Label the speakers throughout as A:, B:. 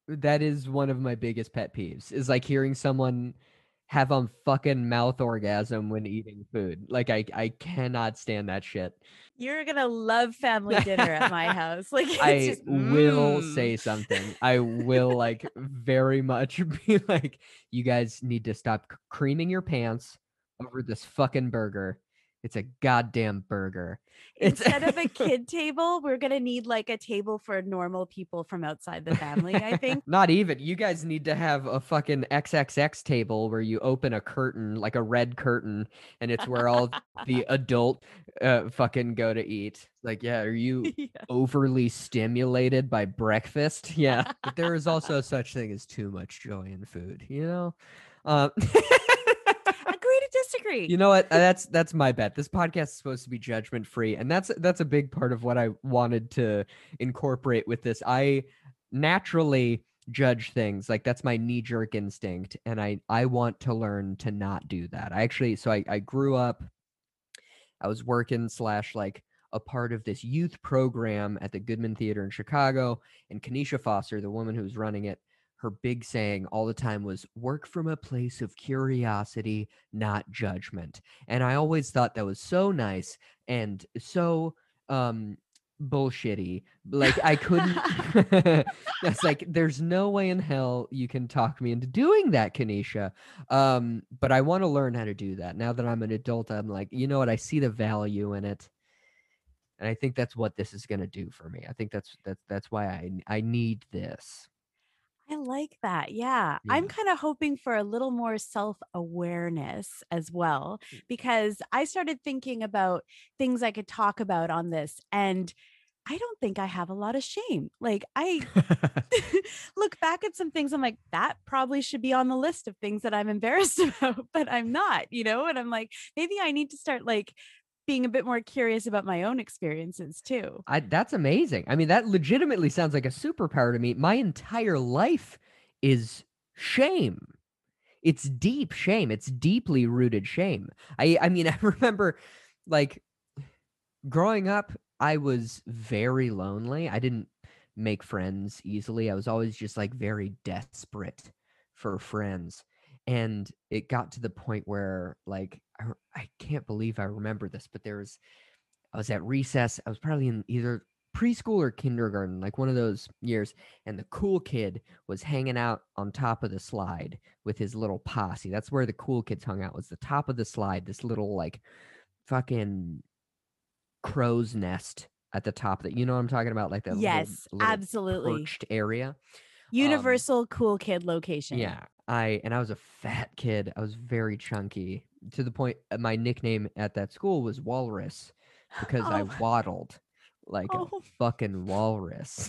A: That is one of my biggest pet peeves is like hearing someone have a fucking mouth orgasm when eating food. Like I cannot stand that shit.
B: You're gonna love family dinner at my house. Like it's
A: I
B: just
A: will say something. I will like very much be like, you guys need to stop creaming your pants over this fucking burger. It's a goddamn burger. It's
B: Instead of a kid table, we're gonna need like a table for normal people from outside the family, I think.
A: not even. You guys need to have a fucking XXX table where you open a curtain, like a red curtain, and it's where all the adult fucking go to eat. Like, yeah, are you
B: Yeah.
A: overly stimulated by breakfast? Yeah. But there is also such thing as too much joy in food, you know? Um
B: Agree to disagree.
A: You know what? That's my bet. This podcast is supposed to be judgment free, and that's a big part of what I wanted to incorporate with this. I naturally judge things. Like that's my knee jerk instinct, and I want to learn to not do that. I grew up. I was working slash like a part of this youth program at the Goodman Theater in Chicago, and Kenesha Foster, the woman who's running it, her big saying all the time was work from a place of curiosity, not judgment. And I always thought that was so nice and so bullshitty. Like I couldn't that's like there's no way in hell you can talk me into doing that, Kenesha. But I want to learn how to do that. Now that I'm an adult, I'm like, you know what? I see the value in it. And I think that's what this is going to do for me. I think that's why I need this.
B: I like that. Yeah. I'm
A: Yeah.
B: kind of hoping for a little more self awareness as well, because I started thinking about things I could talk about on this. And I don't think I have a lot of shame. Like, I look back at some things, I'm like, that probably should be on the list of things that I'm embarrassed about, but I'm not, And I'm like, maybe I need to start like being a bit more curious about my own experiences too.
A: That's amazing. I mean, that legitimately sounds like a superpower to me. My entire life is shame. It's deep shame. It's deeply rooted shame. I mean, I remember like growing up, I was very lonely. I didn't make friends easily. I was always just like very desperate for friends. And it got to the point where like I can't believe I remember this, but I was at recess. I was probably in either preschool or kindergarten, like one of those years, and the cool kid was hanging out on top of the slide with his little posse. That's where the cool kids hung out, was the top of the slide, this little like fucking crow's nest at the top that, you know what I'm talking about, like that whole
B: Yes,
A: little
B: absolutely.
A: perched area. Um
B: Universal cool kid location.
A: yeah, I was a fat kid. I was very chunky to the point my nickname at that school was Walrus because I
B: Oh,
A: waddled like a
B: oh.
A: fucking walrus.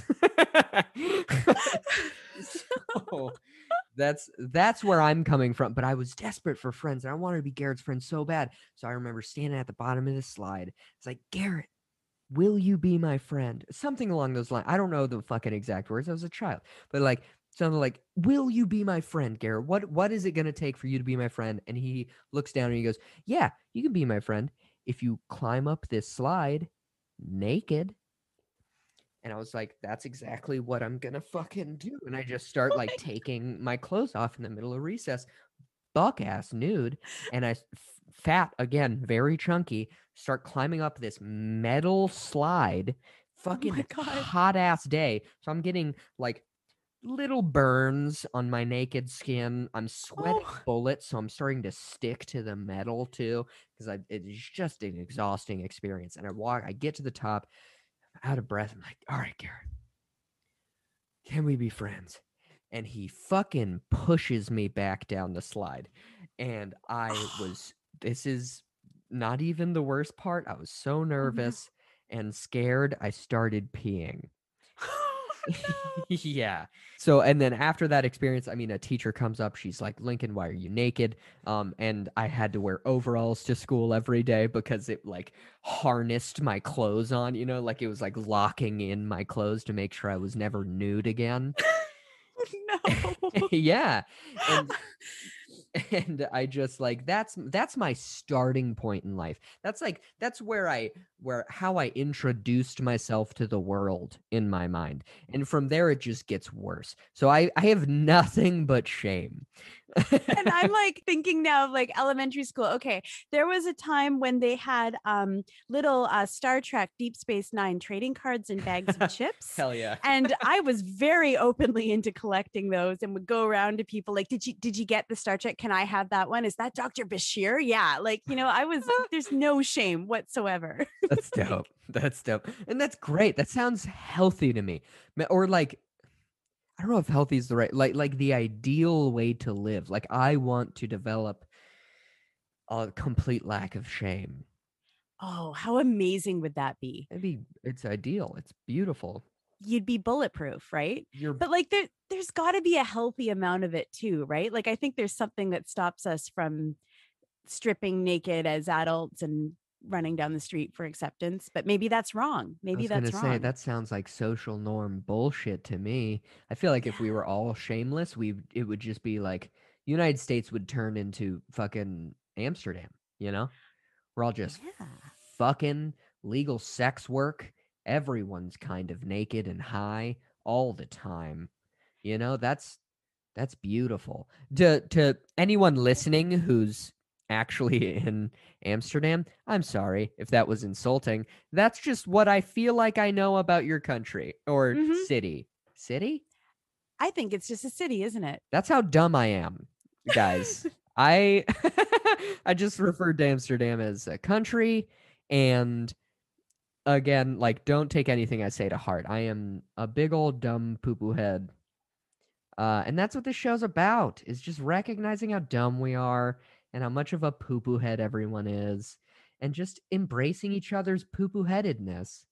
A: So that's where I'm coming from. But I was desperate for friends and I wanted to be Garrett's friend so bad. So I remember standing at the bottom of the slide. It's like, Garrett, will you be my friend? Something along those lines. I don't know the fucking exact words. I was a child. But like something like, will you be my friend, Garrett? What is it gonna take for you to be my friend? And he looks down and he goes, yeah, you can be my friend if you climb up this slide naked. And I was like, that's exactly what I'm gonna fucking do. And I just start
B: Oh
A: like
B: my
A: taking my clothes off in the middle of recess, buck ass nude, and fat again, very chunky, start climbing up this metal slide.
B: oh my
A: Fucking
B: God.
A: hot ass day. So I'm getting like little burns on my naked skin. I'm sweating
B: Oh,
A: bullets, so I'm starting to stick to the metal too, because it's just an exhausting experience. And I get to the top, out of breath. I'm like, all right, Garrett, can we be friends? And he fucking pushes me back down the slide. And
B: oh,
A: this is not even the worst part. I was so
B: oh no.
A: nervous and scared, I started peeing.
B: Oh no.
A: Yeah. So, and then after that experience, I mean, a teacher comes up. She's like, Lincoln, why are you naked? And I had to wear overalls to school every day because it like harnessed my clothes on, like it was like locking in my clothes to make sure I was never nude again.
B: No.
A: Yeah. And And I just like that's my starting point in life. That's where how I introduced myself to the world in my mind. And from there it just gets worse. So I have nothing but shame.
B: And I'm like thinking now of like elementary school. Okay, there was a time when they had little Star Trek Deep Space Nine trading cards and bags of chips.
A: Hell yeah.
B: And I was very openly into collecting those and would go around to people like, did you get the Star Trek? Can I have that one? Is that Dr. Bashir? Yeah. Like, there's no shame whatsoever.
A: That's dope. That's dope. And that's great. That sounds healthy to me. Or like I don't know if healthy is the right like the ideal way to live. Like I want to develop a complete lack of shame.
B: Oh, how amazing would that be?
A: It's ideal. It's beautiful.
B: You'd be bulletproof, right?
A: You're
B: But like there's got to be a healthy amount of it too, right? Like I think there's something that stops us from stripping naked as adults and running down the street for acceptance, but maybe that's wrong.
A: I
B: Maybe
A: was gonna
B: that's
A: say
B: wrong.
A: that sounds like social norm bullshit to me. I feel like if we
B: Yeah.
A: were all shameless, it would just be like United States would turn into fucking Amsterdam, you know? We're all just
B: Yeah.
A: fucking legal sex work. Everyone's kind of naked and high all the time. You know, that's beautiful. To anyone listening who's actually in Amsterdam, I'm sorry if that was insulting. That's just what I feel like I know about your country or
B: Hmm.
A: city. City?
B: I think it's just a city, isn't it?
A: That's how dumb I am, guys. I I just referred to Amsterdam as a country, and again, like don't take anything I say to heart. I am a big old dumb poo poo head. And that's what this show's about, is just recognizing how dumb we are and how much of a poo poo head everyone is, and just embracing each other's poo poo headedness.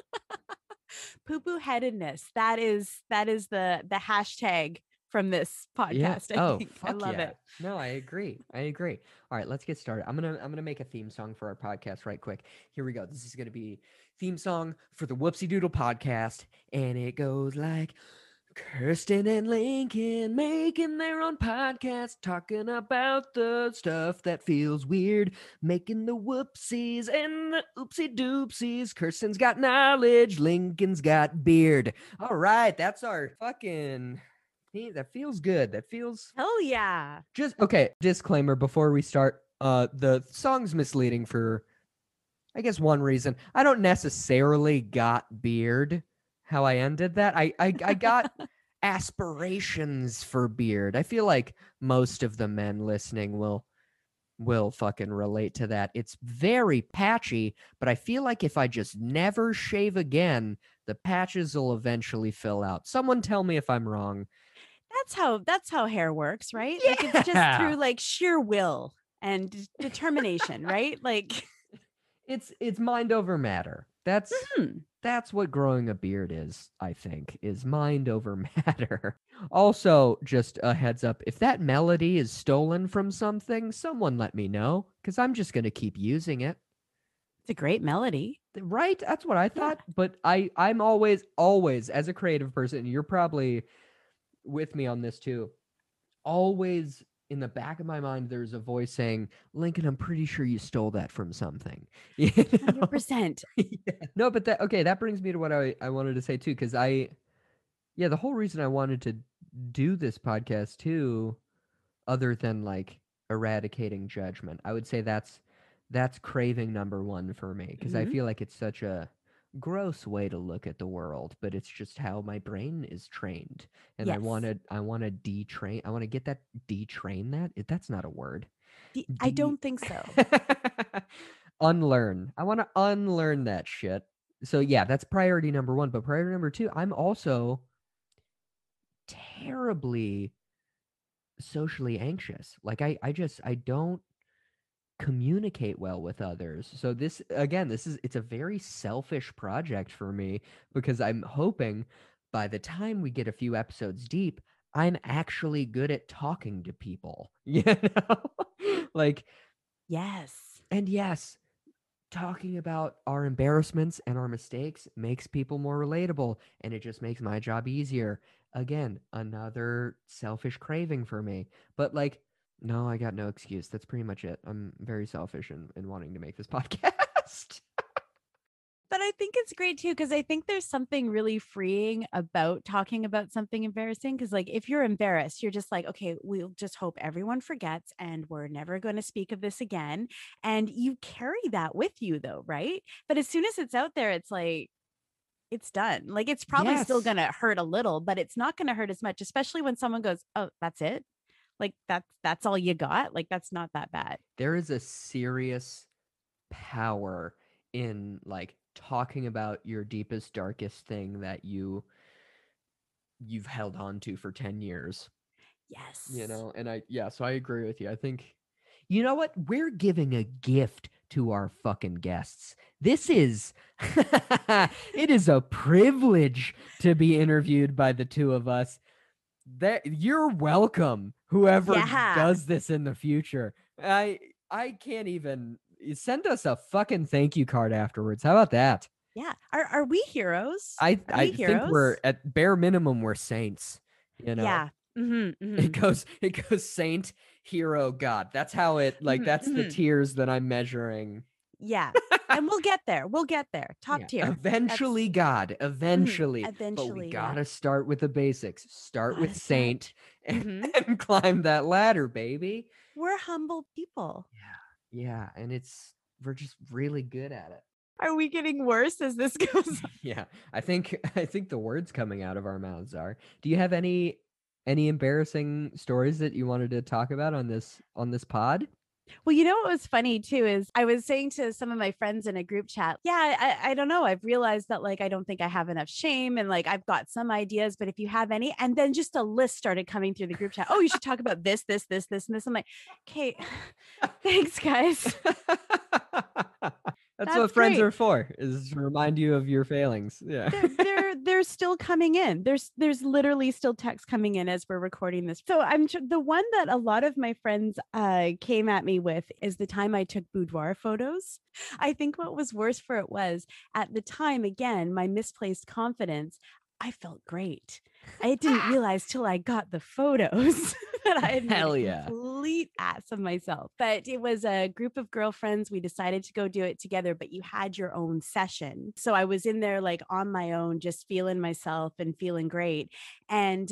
B: Poo poo headedness. That is the hashtag from this
A: Yeah.
B: podcast, I
A: Oh,
B: think. I
A: fuck
B: love
A: yeah.
B: it.
A: No, I agree. I agree. All right, let's get started. I'm gonna make a theme song for our podcast right quick. Here we go. This is gonna be theme song for the Whoopsie Doodle podcast, and it goes like Kirsten and Lincoln making their own podcast, talking about the stuff that feels weird, making the whoopsies and the oopsie doopsies. Kirsten's got knowledge, Lincoln's got beard. All right, that's our fucking. That feels good. That feels
B: Hell yeah.
A: just okay. Disclaimer before we start. The song's misleading for, I guess, one reason. I don't necessarily got beard. How I ended that. I got aspirations for beard. I feel like most of the men listening will fucking relate to that. It's very patchy, but I feel like if I just never shave again, the patches will eventually fill out. Someone tell me if I'm wrong.
B: That's how hair works, right? Like it's just
A: Yeah.
B: through like sheer will and determination, right? Like
A: It's mind over matter.
B: hmm.
A: That's what growing a beard is, I think, is mind over matter. Also, just a heads up, if that melody is stolen from something, someone let me know, because I'm just going to keep using it.
B: It's a great melody.
A: Right? That's what I
B: Yeah.
A: thought. But I'm always, as a creative person, you're probably with me on this too, always in the back of my mind, there's a voice saying, Lincoln, I'm pretty sure you stole that from something. You know?
B: 100%.
A: Yeah. No, but that brings me to what I wanted to say too, because the whole reason I wanted to do this podcast too, other than like eradicating judgment, I would say that's craving number one for me, because I
B: Hmm.
A: feel like it's such a gross way to look at the world, but it's just how my brain is trained, and I want
B: Yes.
A: to I want to detrain. I want to get that detrain that. That's not a word.
B: I
A: De
B: don't think so.
A: unlearn. I want to unlearn that shit. So yeah, that's priority number one. But priority number two, I'm also terribly socially anxious. Like I don't communicate well with others. So it's a very selfish project for me, because I'm hoping by the time we get a few episodes deep, I'm actually good at talking to people. You know? Like,
B: Yes.
A: and yes, talking about our embarrassments and our mistakes makes people more relatable, and it just makes my job easier. Again, another selfish craving for me. But like No, I got no excuse. That's pretty much it. I'm very selfish in wanting to make this podcast.
B: But I think it's great too, because I think there's something really freeing about talking about something embarrassing. Because, like, if you're embarrassed, you're just like, okay, we'll just hope everyone forgets and we're never going to speak of this again. And you carry that with you, though, right? But as soon as it's out there, it's like, it's done. Like, it's probably still
A: Yes.
B: going to hurt a little, but it's not going to hurt as much, especially when someone goes, oh, that's it. Like, that's all you got. Like, that's not that bad.
A: There is a serious power in like talking about your deepest, darkest thing that you've held on to for 10 years.
B: Yes.
A: And so I agree with you. I think, you know what? We're giving a gift to our fucking guests. This is, it is a privilege to be interviewed by the two of us. You're welcome, whoever
B: Yeah.
A: does this in the future. I can't even send us a fucking thank you card afterwards. How about that?
B: Yeah. Are we heroes?
A: I
B: Are
A: I
B: we
A: think we're
B: heroes?
A: at bare minimum we're saints, you know.
B: Yeah. Mm-hmm.
A: It
B: Mm-hmm.
A: goes saint, hero, god. That's how it like
B: Mm-hmm.
A: that's the
B: Mm-hmm.
A: tiers that I'm measuring.
B: Yeah. And we'll get there. We'll get there. Top
A: Yeah.
B: tier. That's
A: Eventually God, eventually. But we
B: eventually. Yeah.
A: gotta start with the basics. Start with
B: Gotta start.
A: saint and,
B: Mm-hmm.
A: and climb that ladder, baby.
B: We're humble people.
A: Yeah. Yeah. And we're just really good at it.
B: Are we getting worse as this goes on?
A: Yeah. I think the words coming out of our mouths are. Do you have any embarrassing stories that you wanted to talk about on this pod?
B: Well, you know what was funny too is I was saying to some of my friends in a group chat, yeah, I don't know. I've realized that, like, I don't think I have enough shame, and like I've got some ideas, but if you have any, and then just a list started coming through the group chat. Oh, you should talk about this, this, this, this, and this. I'm like, okay, thanks, guys.
A: That's
B: That's
A: what friends
B: great.
A: are for, is to remind you of your failings. Yeah.
B: They're still coming in. There's literally still text coming in as we're recording this. So the one that a lot of my friends came at me with is the time I took boudoir photos. I think what was worse for it was, at the time, again, my misplaced confidence. I felt great. I didn't realize till I got the photos that I had made
A: Hell
B: a
A: yeah.
B: complete ass of myself. But it was a group of girlfriends. We decided to go do it together, but you had your own session. So I was in there like on my own, just feeling myself and feeling great. And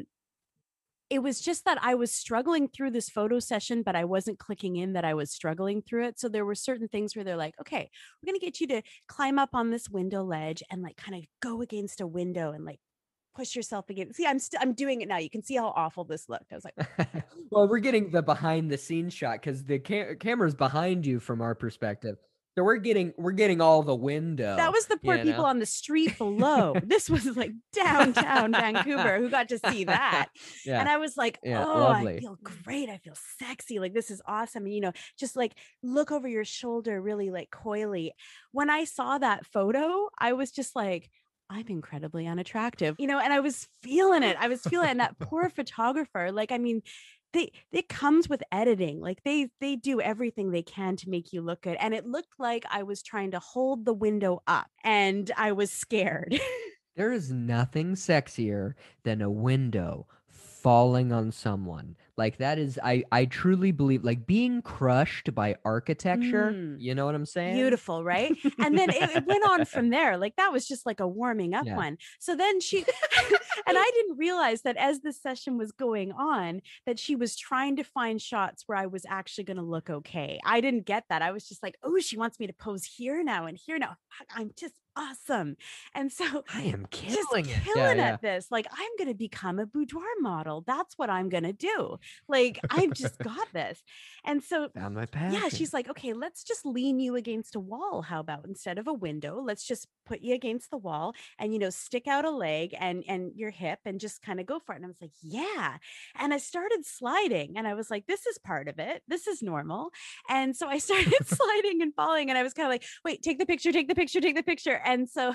B: it was just that I was struggling through this photo session, but I wasn't clicking in that I was struggling through it. So there were certain things where they're like, okay, we're going to get you to climb up on this window ledge and like kind of go against a window and like push yourself against. See, I'm doing it now. You can see how awful this looked. I was like,
A: Well, we're getting the behind the scenes shot because the camera's behind you from our perspective. So we're getting all the
B: that
A: window,
B: was the poor
A: you
B: people
A: know.
B: on the street below. This was like downtown Vancouver who got to see that.
A: Yeah.
B: And I was like,
A: Yeah.
B: oh, I
A: Lovely.
B: feel great. I feel sexy. Like, this is awesome. And, just like look over your shoulder really like coyly. When I saw that photo, I was just like, I'm incredibly unattractive, and I was feeling it. I was feeling it. And that poor photographer, like, I mean, it comes with editing. Like they do everything they can to make you look good. And it looked like I was trying to hold the window up and I was scared.
A: There is nothing sexier than a window falling on someone. Like that is I truly believe like being crushed by architecture,
B: Mm.
A: you know what I'm saying?
B: Beautiful, right? And then it went on from there. Like that was just like a warming up
A: Yeah.
B: one. So then she and I didn't realize that as the session was going on, that she was trying to find shots where I was actually going to look okay. I didn't get that. I was just like, oh, she wants me to pose here now and here now. I'm just awesome. And so
A: I am
B: just
A: killing it. Yeah,
B: killing
A: yeah.
B: at this. Like, I'm going to become a boudoir model. That's what I'm going to do. Like, I've just got this. And so
A: Found my
B: yeah,
A: passion.
B: she's like, okay, let's just lean you against a wall. How about, instead of a window, let's just put you against the wall and, stick out a leg and your hip and just kind of go for it. And I was like, yeah. And I started sliding and I was like, this is part of it. This is normal. And so I started sliding and falling and I was kind of like, wait, take the picture, take the picture, take the picture. And so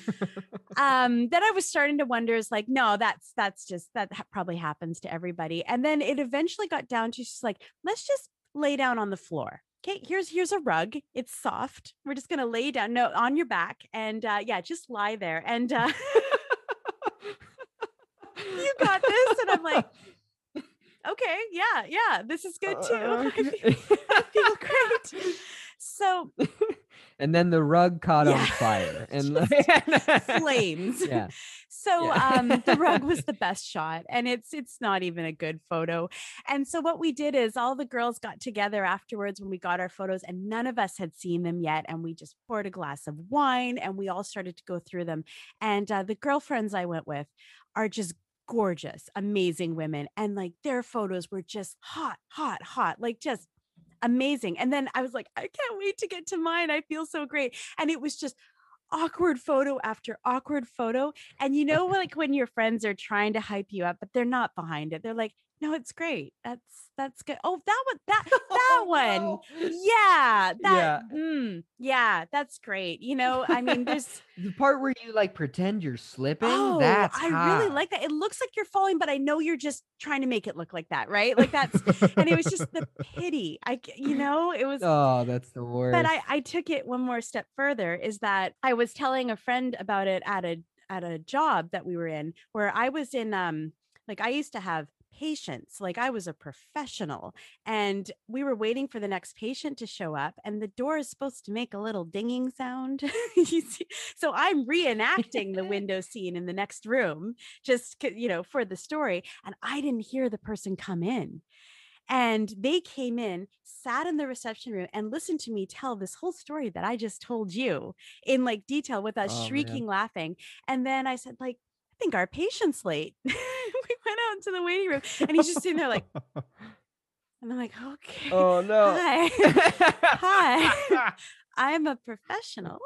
B: then I was starting to wonder, is like, no, that's just probably happens to everybody. And then it eventually got down to, she's like, let's just lay down on the floor. Okay, here's a rug. It's soft. We're just gonna lay down, on your back, and yeah, just lie there. And you got this. And I'm like, okay. okay, yeah, this is good too. I feel great. So
A: and then the rug caught on fire and
B: flames.
A: Yeah.
B: So the rug was the best shot, and it's not even a good photo. And so what we did is all the girls got together afterwards when we got our photos, and none of us had seen them yet, and we just poured a glass of wine and we all started to go through them. And the girlfriends I went with are just gorgeous, amazing women, and like their photos were just hot, like just amazing. And then I was like, I can't wait to get to mine. I feel so great. And it was just awkward photo after awkward photo. And you know, like when your friends are trying to hype you up, but they're not behind it. They're like, no, it's great. That's good. Oh, that one.
A: No.
B: Yeah.
A: Yeah.
B: Yeah, that's great. You know, I mean, there's
A: the part where you like pretend you're slipping.
B: oh,
A: That's
B: I really
A: hot.
B: like that. It looks like you're falling, but I know you're just trying to make it look like that, right? Like that's and it was just the pity. It was
A: Oh, that's the worst.
B: but I took it one more step further, is that I was telling a friend about it at a job that we were in, where I was in like I used to have patients, like I was a professional, and we were waiting for the next patient to show up, and the door is supposed to make a little dinging sound. You see? So I'm reenacting the window scene in the next room, just for the story, and I didn't hear the person come in. And they came in, sat in the reception room, and listened to me tell this whole story that I just told you in like detail, with us shrieking, laughing. And then I said, like, I think our patient's late. We went out into the waiting room, and he's just sitting there like, and I'm like, okay.
A: Oh no.
B: Hi. I'm a professional.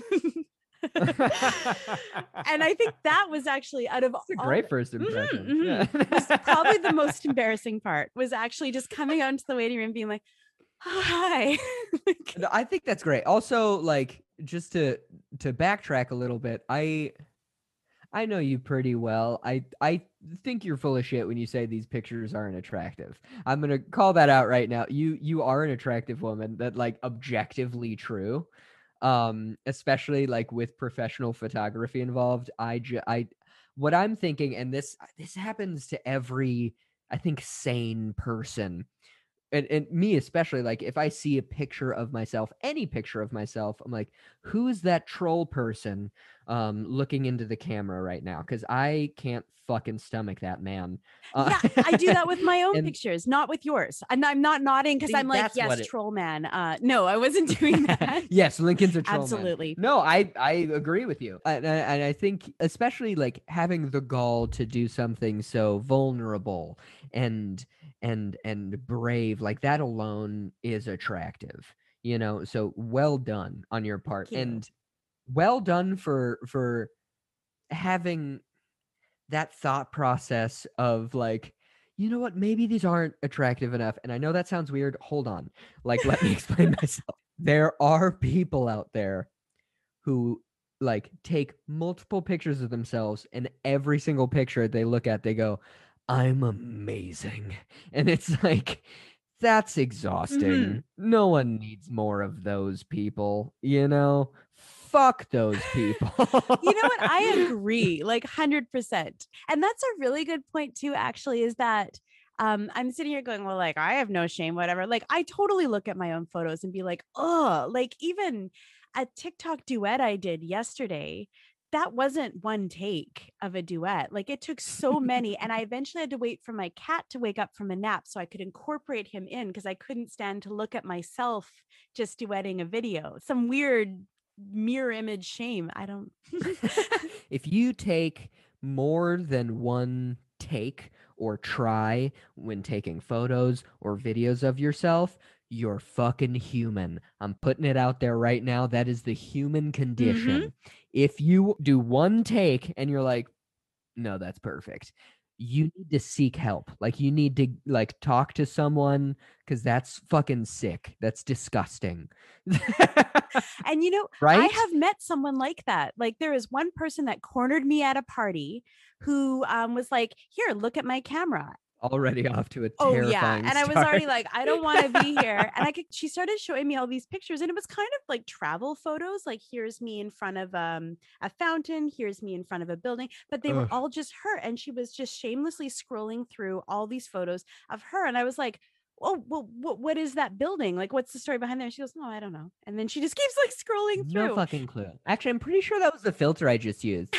B: And I think that was actually out of
A: a great first impression.
B: Yeah. Was probably the most embarrassing part, was actually just coming out into the waiting room being like, hi.
A: I think that's great. Also, like, just to backtrack a little bit, I know you pretty well. I think you're full of shit when you say these pictures aren't attractive. I'm gonna call that out right now. You are an attractive woman. That, like, objectively true. Especially like with professional photography involved. What I'm thinking, and this happens to every, I think, sane person, and me especially, like if I see a picture of myself, any picture of myself, I'm like, who's that troll person looking into the camera right now? Because I can't fucking stomach that man.
B: Yeah, I do that with my own
A: and
B: pictures, not with yours. I'm not nodding because
A: See,
B: I'm like,
A: that's
B: yes,
A: what it-
B: troll man. No, I wasn't doing that.
A: Yes, Lincoln's a troll man.
B: Absolutely.
A: No, I agree with you. And I think especially like having the gall to do something so vulnerable and brave, like that alone is attractive, so well done on your part.
B: Thank you.
A: And well done for having that thought process of like, you know what, maybe these aren't attractive enough. And I know that sounds weird. Hold on. Like, let me explain myself. There are people out there who like take multiple pictures of themselves, and every single picture they look at, they go, I'm amazing. And it's like, that's exhausting. No one needs more of those people, Fuck those people.
B: You know what? I agree, like 100%. And that's a really good point too, actually, is that I'm sitting here going, well, like, I have no shame, whatever. Like, I totally look at my own photos and be like, oh, like even a TikTok duet I did yesterday, that wasn't one take of a duet. Like, it took so many. And I eventually had to wait for my cat to wake up from a nap so I could incorporate him in, because I couldn't stand to look at myself just duetting a video. Some weird mirror image shame. I don't.
A: If you take more than one take or try when taking photos or videos of yourself, you're fucking human. I'm putting it out there right now. That is the human condition. If you do one take and you're like, no, that's perfect, you need to seek help. Like, you need to like talk to someone, because that's fucking sick. That's disgusting.
B: And
A: right?
B: I have met someone like that. Like, there is one person that cornered me at a party who was like, here, look at my camera.
A: already off to a
B: Oh yeah.
A: terrifying
B: And I was
A: start.
B: already like, I don't want to be here. And she started showing me all these pictures, and it was kind of like travel photos. Like, here's me in front of a fountain, here's me in front of a building, but they were
A: Ugh.
B: all just her. And she was just shamelessly scrolling through all these photos of her. And I was like, oh, well, what is that building? Like, what's the story behind there? And she goes, no, I don't know. And then she just keeps like scrolling
A: No
B: through.
A: fucking clue. Actually, I'm pretty sure that was the filter I just used.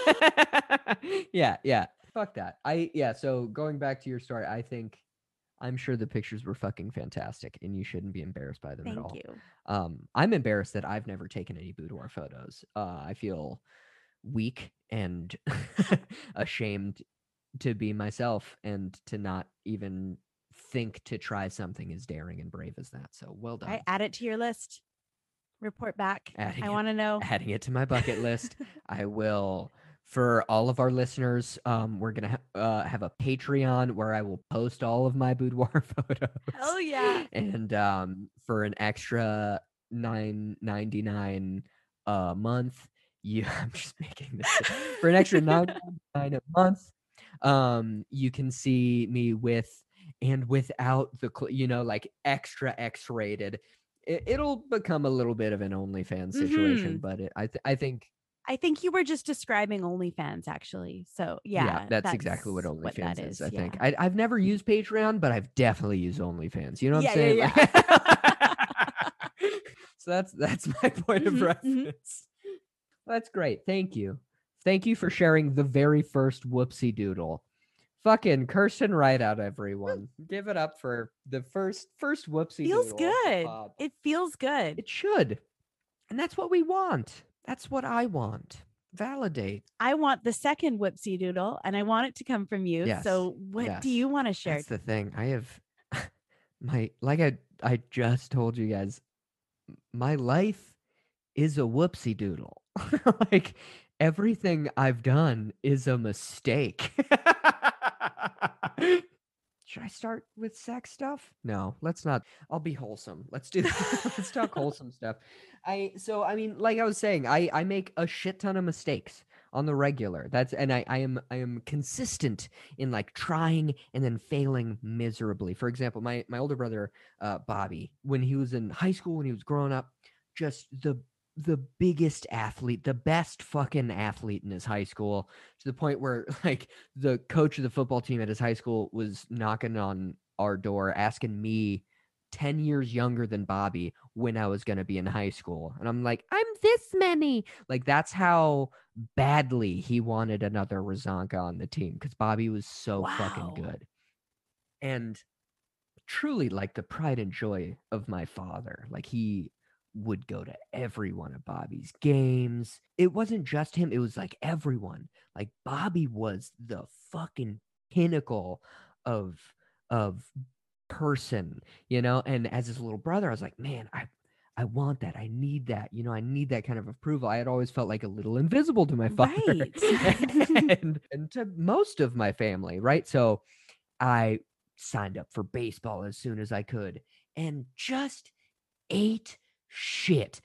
A: Yeah. Fuck that. So going back to your story, I'm sure the pictures were fucking fantastic, and you shouldn't be embarrassed by them at
B: Thank
A: all.
B: you.
A: I'm embarrassed that I've never taken any boudoir photos. I feel weak and ashamed to be myself and to not even think to try something as daring and brave as that. So well done.
B: I add it to your list. Report back.
A: Adding
B: I
A: it-
B: want to know.
A: Adding it to my bucket list. I will. For all of our listeners, we're gonna have a Patreon where I will post all of my boudoir photos.
B: Hell yeah.
A: And for an extra $9.99 a month, I'm just making this shit. For an extra $9.99 a month, you can see me with and without the like extra X-rated. It'll become a little bit of an OnlyFans situation, but
B: I think you were just describing OnlyFans, actually. So yeah,
A: that's exactly what OnlyFans
B: that
A: is. I
B: yeah.
A: think I've never used Patreon, but I've definitely used OnlyFans. You know what I'm saying?
B: Yeah.
A: So that's my point of reference. That's great. Thank you for sharing the very first whoopsie doodle. Fucking Kirsten right out, everyone. Give it up for the first whoopsie
B: Feels
A: doodle.
B: good. It feels good.
A: It should. And that's what we want. That's what I want. Validate.
B: I want the second whoopsie doodle, and I want it to come from you.
A: Yes.
B: So what do you want to share?
A: That's the thing. I have I just told you guys, my life is a whoopsie doodle. Like everything I've done is a mistake. Should I start with sex stuff? No, let's not. I'll be wholesome. Let's do that. Let's talk wholesome stuff. I mean, like I was saying, I make a shit ton of mistakes on the regular. I am consistent in like trying and then failing miserably. For example, my older brother, Bobby, when he was in high school, when he was growing up, just the biggest athlete, the best fucking athlete in his high school, to the point where like the coach of the football team at his high school was knocking on our door asking me, 10 years younger than Bobby, when I was going to be in high school. And I'm like, I'm this many. Like, that's how badly he wanted another Razanka on the team, because Bobby was so fucking good. And truly, like, the pride and joy of my father. Like, he would go to every one of Bobby's games. It wasn't just him. It was like everyone. Like, Bobby was the fucking pinnacle of person, you know? And as his little brother, I was like, man, I want that. I need that. You know, I need that kind of approval. I had always felt like a little invisible to my father and to most of my family, right? So I signed up for baseball as soon as I could and just ate shit.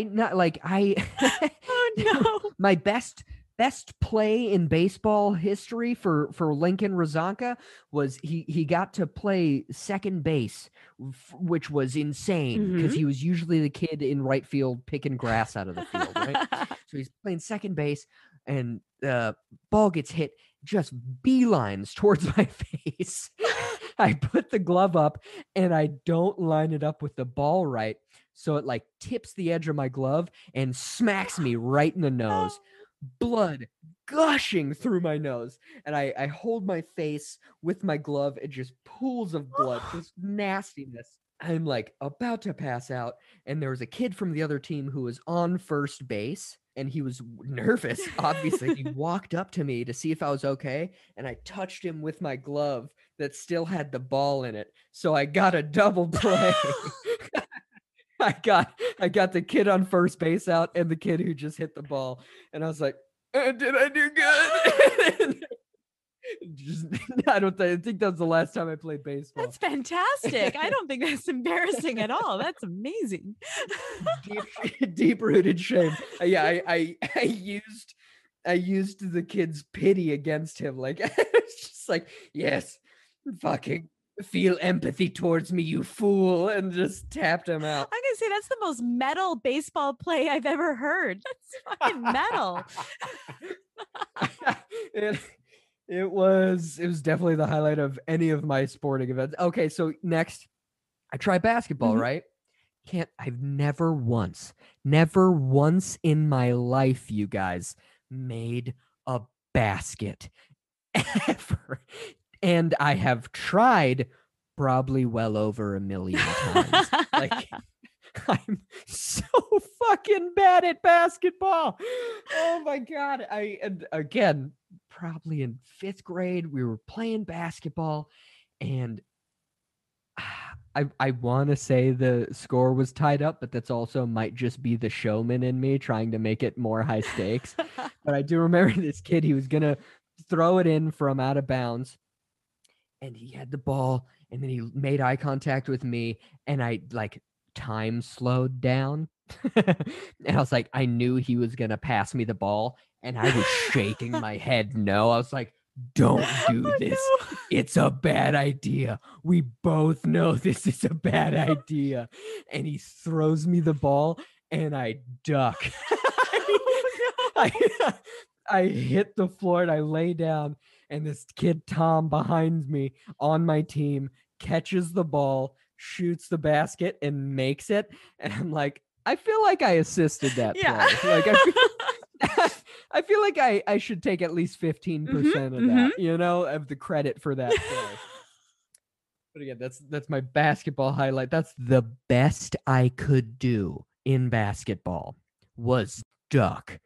B: Oh no.
A: My best play in baseball history for Lincoln Razanka was he got to play second base, which was insane because he was usually the kid in right field picking grass out of the field, right? So he's playing second base and the ball gets hit, just beelines towards my face. I put the glove up and I don't line it up with the ball right. So it like tips the edge of my glove and smacks me right in the nose. Blood gushing through my nose. And I hold my face with my glove. It just pools of blood, just nastiness. I'm like about to pass out. And there was a kid from the other team who was on first base. And he was nervous, obviously. He walked up to me to see if I was okay. And I touched him with my glove that still had the ball in it. So I got a double play. I got the kid on first base out and the kid who just hit the ball. And I was like, did I do good? I think that was the last time I played baseball.
B: That's fantastic. I don't think that's embarrassing at all. That's amazing.
A: Deep rooted shame. Yeah, I used the kid's pity against him. Like it's just like, yes, fucking feel empathy towards me, you fool, and just tapped him out.
B: I'm gonna say that's the most metal baseball play I've ever heard. That's fucking metal.
A: it, it was definitely the highlight of any of my sporting events. Okay, so next I try basketball, right? I've never once in my life, you guys, made a basket ever. And I have tried probably well over 1,000,000 times. Like, I'm so fucking bad at basketball. Oh my God. And again, probably in 5th grade, we were playing basketball, and I want to say the score was tied up, but that's also might just be the showman in me trying to make it more high stakes. But I do remember this kid, he was going to throw it in from out of bounds, and he had the ball, and then he made eye contact with me, and I like time slowed down. And I was like, I knew he was going to pass me the ball, and I was shaking my head no. I was like, don't do this.
B: No.
A: It's a bad idea. We both know this is a bad idea. And he throws me the ball, and I duck.
B: Oh, no.
A: I hit the floor, and I lay down, and this kid Tom behind me on my team catches the ball, shoots the basket, and makes it. And I'm like, I feel like I assisted that play. Like, I feel like I should take at least 15% of that, you know, of the credit for that play. But again, that's my basketball highlight. That's the best I could do in basketball was duck.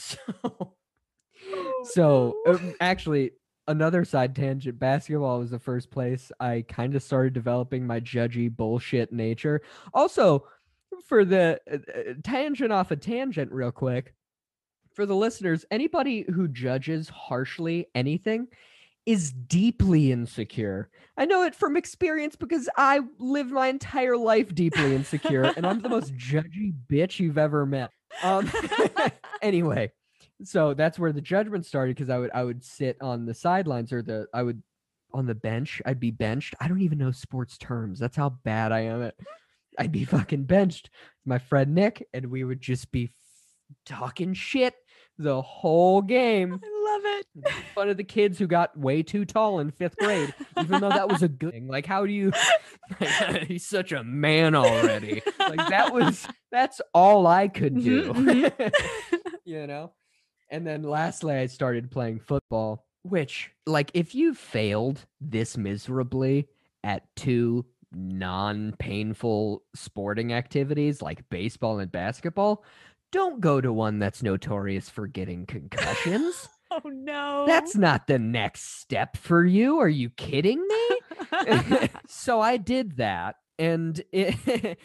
A: So actually, another side tangent, basketball was the first place I kind of started developing my judgy bullshit nature. Also, for the tangent off a tangent real quick, for the listeners, anybody who judges harshly anything is deeply insecure. I know it from experience because I lived my entire life deeply insecure, and I'm the most judgy bitch you've ever met. Anyway, so that's where the judgment started, because I would sit on the sidelines, or I would on the bench. I'd be benched. I don't even know sports terms. That's how bad I am at. I'd be fucking benched. My friend Nick, and we would just be talking shit the whole game.
B: I love it.
A: Fun of the kids who got way too tall in 5th grade, even though that was a good thing. Like, how do you? He's such a man already. Like that's all I could do. You know. And then lastly, I started playing football, which, like, if you failed this miserably at 2 non-painful sporting activities like baseball and basketball, don't go to one that's notorious for getting concussions.
B: Oh no.
A: That's not the next step for you. Are you kidding me? So I did that, and it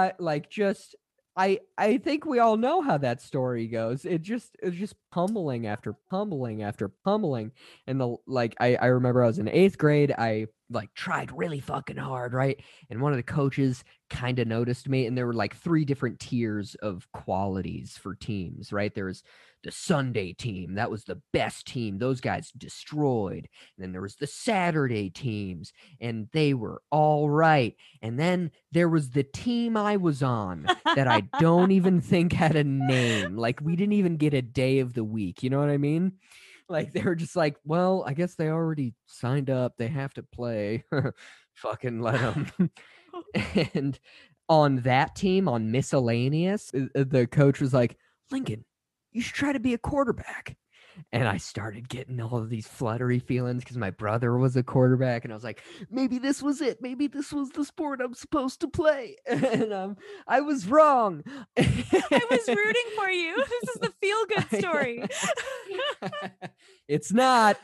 A: I think we all know how that story goes. It's just pummeling after pummeling after pummeling. And I remember I was in 8th grade. I tried really fucking hard, right? And one of the coaches kind of noticed me, and there were like 3 different tiers of qualities for teams, right? There was the Sunday team. That was the best team. Those guys destroyed. And then there was the Saturday teams, and they were all right. And then there was the team I was on that I don't even think had a name. Like, we didn't even get a day of the week. You know what I mean? Like, they were just like, well, I guess they already signed up. They have to play. Fucking let them. And on that team, on miscellaneous, the coach was like, Lincoln, you should try to be a quarterback. And I started getting all of these fluttery feelings because my brother was a quarterback, and I was like, maybe this was it. Maybe this was the sport I'm supposed to play. And I was wrong.
B: I was rooting for you. This is the feel-good story.
A: It's not.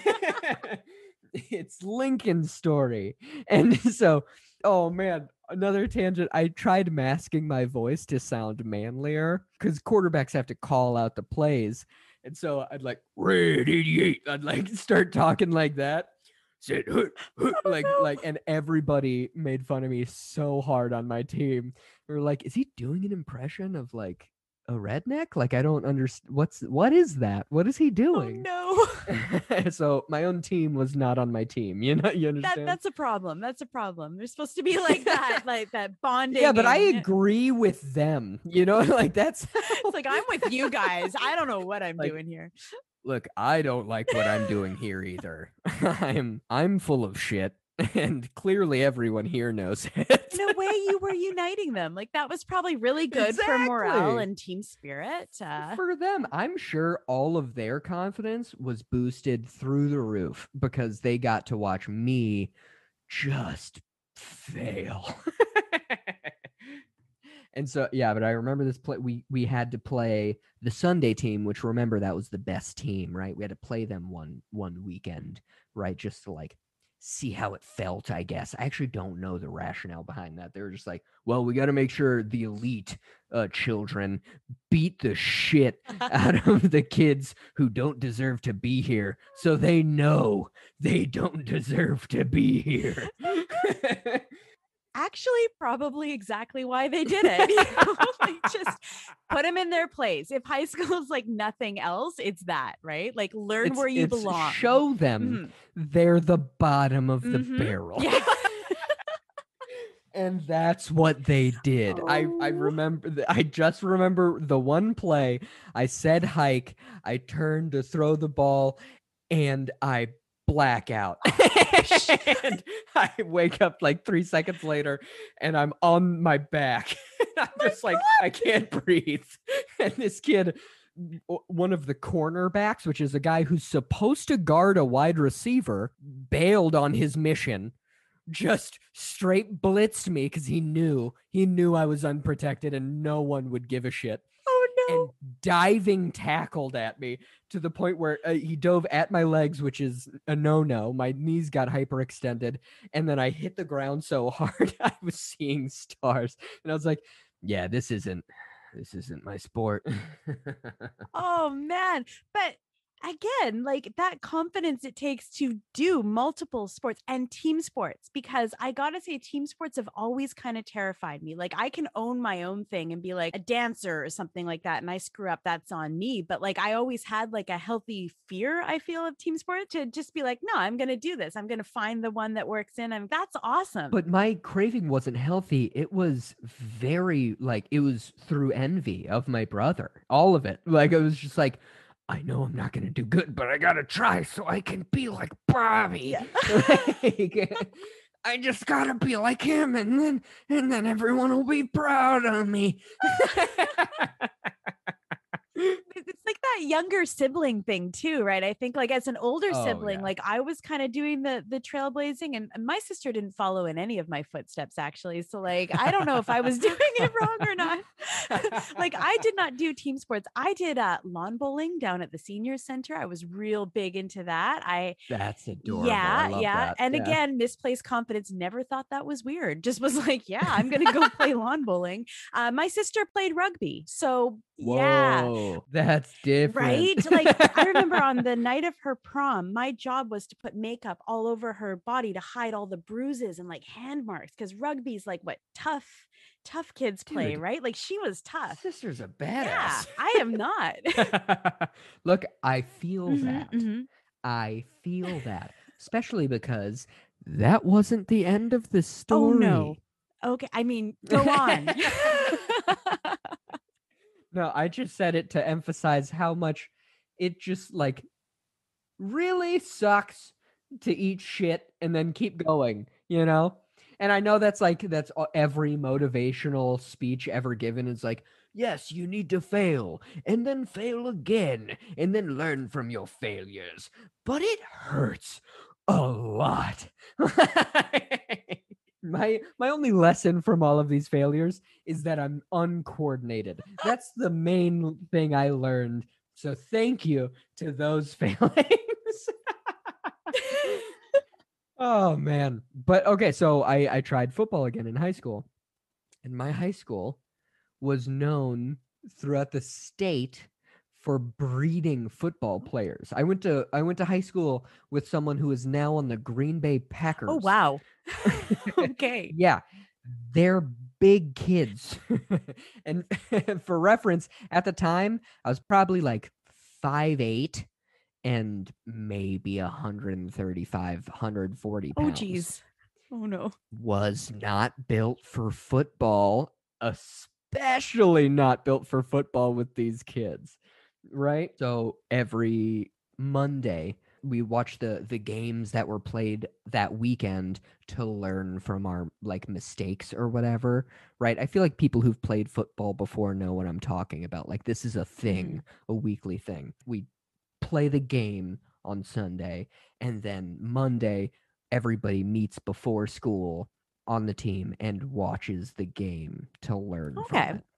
A: It's Lincoln's story. And so, oh man, another tangent. I tried masking my voice to sound manlier because quarterbacks have to call out the plays. And so I'd like, red idiot. I'd like start talking like that. Said, and everybody made fun of me so hard on my team. They were like, is he doing an impression of like a redneck? Like, I don't understand. What is that? What is he
B: Oh
A: doing?
B: no.
A: So my own team was not on my team. You know, you understand?
B: That's a problem. That's a problem. They're supposed to be like that, like that
A: Yeah,
B: bonding
A: but I
B: and
A: agree with them. You know, like that's
B: it's like I'm with you guys. I don't know what I'm
A: like,
B: doing here.
A: look, I don't like what I'm doing here either. I'm full of shit, and clearly everyone here knows it.
B: In a way, you were uniting them. Like that was probably really good for morale
A: Exactly.
B: and team spirit.
A: For them, I'm sure all of their confidence was boosted through the roof because they got to watch me just fail. And so yeah, but I remember this play. We had to play the Sunday team, which remember that was the best team, right? We had to play them one weekend, right? Just to like see how it felt, I guess. I actually don't know the rationale behind that. They were just like, well, we got to make sure the elite children beat the shit out of the kids who don't deserve to be here, so they know they don't deserve to be here.
B: Actually, probably exactly why they did it. You know? Like just put them in their place. If high school is like nothing else, it's that, right? Like learn where you
A: It's
B: belong.
A: show them they're the bottom of the barrel.
B: Yeah.
A: And that's what they did. I remember I just remember the one play. I said hike, I turned to throw the ball, and I black out. And I wake up like 3 seconds later and I'm on my back. I'm just like, I can't breathe. And this kid, one of the cornerbacks, which is a guy who's supposed to guard a wide receiver, bailed on his mission, just straight blitzed me because he knew I was unprotected and no one would give a shit.
B: Oh no.
A: And diving tackled at me to the point where he dove at my legs, which is a no-no. My knees got hyperextended, and then I hit the ground so hard I was seeing stars. And I was like, yeah, this isn't my sport.
B: Oh man. But again, like that confidence it takes to do multiple sports and team sports, because I gotta say, team sports have always kind of terrified me. Like I can own my own thing and be like a dancer or something like that, and I screw up, that's on me. But like I always had like a healthy fear, I feel, of team sport, to just be like, no, I'm gonna do this. I'm gonna find the one that works in. And that's awesome.
A: But my craving wasn't healthy. It was very like, it was through envy of my brother. All of it. Like, it was just like, I know I'm not going to do good, but I got to try so I can be like Bobby.
B: Yeah.
A: Like, I just got to be like him, and then everyone will be proud of me.
B: It's like that younger sibling thing too, right? I think like as an older sibling,
A: yeah.
B: like I was kind of doing the trailblazing, and my sister didn't follow in any of my footsteps actually. So like I don't know if I was doing it wrong or not. Like I did not do team sports. I did lawn bowling down at the senior center. I was real big into that.
A: That's adorable. I love that.
B: And
A: Yeah.
B: again, misplaced confidence, never thought that was weird. Just was like, yeah, I'm gonna go play lawn bowling. My sister played rugby. So yeah.
A: Whoa, that's different.
B: Right? Like I remember on the night of her prom, my job was to put makeup all over her body to hide all the bruises and like hand marks, because rugby's like what tough kids play,
A: Dude,
B: right? Like she was tough.
A: Sister's a
B: Yeah,
A: badass.
B: I am not.
A: Look, I feel that.
B: Mhm.
A: I feel that. Especially because that wasn't the end of the story.
B: Oh no. Okay, I mean, go on.
A: No, I just said it to emphasize how much it just like really sucks to eat shit and then keep going, you know? And I know that's every motivational speech ever given is like, yes, you need to fail and then fail again and then learn from your failures. But it hurts a lot. My only lesson from all of these failures is that I'm uncoordinated. That's the main thing I learned. So thank you to those failings. Oh man. But okay, so I tried football again in high school. And my high school was known throughout the state for breeding football players. I went to high school with someone who is now on the Green Bay Packers.
B: Oh wow. Okay.
A: Yeah. Their big kids. And for reference, at the time, I was probably like 5'8" and maybe 135, 140
B: Oh,
A: pounds.
B: geez. Oh, no.
A: Was not built for football, especially not built for football with these kids, right? So every Monday, we watch the games that were played that weekend to learn from our like mistakes or whatever, right? I feel like people who've played football before know what I'm talking about. Like this is a thing, a weekly thing. We play the game on Sunday, and then Monday everybody meets before school on the team and watches the game to learn
B: Okay.
A: from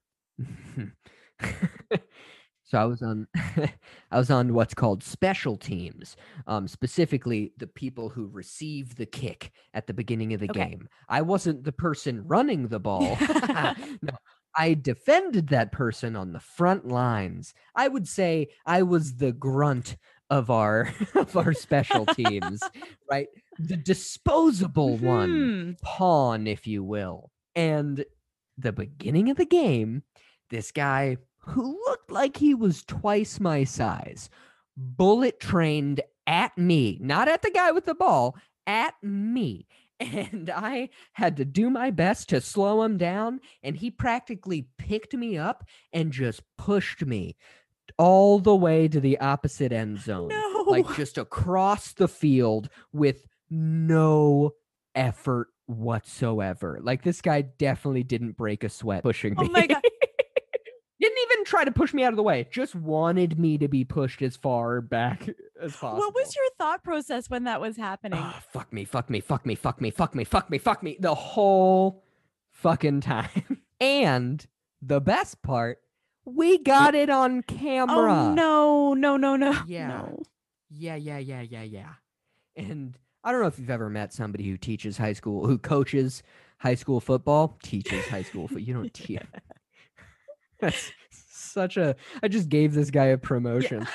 A: it. So I was on I was on what's called special teams, specifically the people who receive the kick at the beginning of the
B: Okay.
A: game. I wasn't the person running the ball. No, I defended that person on the front lines. I would say I was the grunt of our of our special teams, right? The disposable one,
B: Mhm.
A: pawn, if you will. And the beginning of the game, this guy who looked like he was twice my size bullet trained at me, not at the guy with the ball, at me. And I had to do my best to slow him down. And he practically picked me up and just pushed me all the way to the opposite end zone, like
B: No.
A: just across the field with no effort whatsoever. Like this guy definitely didn't break a sweat pushing
B: Oh
A: me.
B: my God.
A: Didn't even try to push me out of the way. Just wanted me to be pushed as far back as possible.
B: What was your thought process when that was happening?
A: Oh, fuck me, fuck me, fuck me, fuck me, fuck me, fuck me, fuck me, the whole fucking time. And the best part, we got it on camera.
B: Oh, no, no, no, no.
A: Yeah.
B: No.
A: Yeah. And I don't know if you've ever met somebody who teaches high school, who coaches high school football, teaches high school football. You don't teach. That's such a. I just gave this guy a promotion.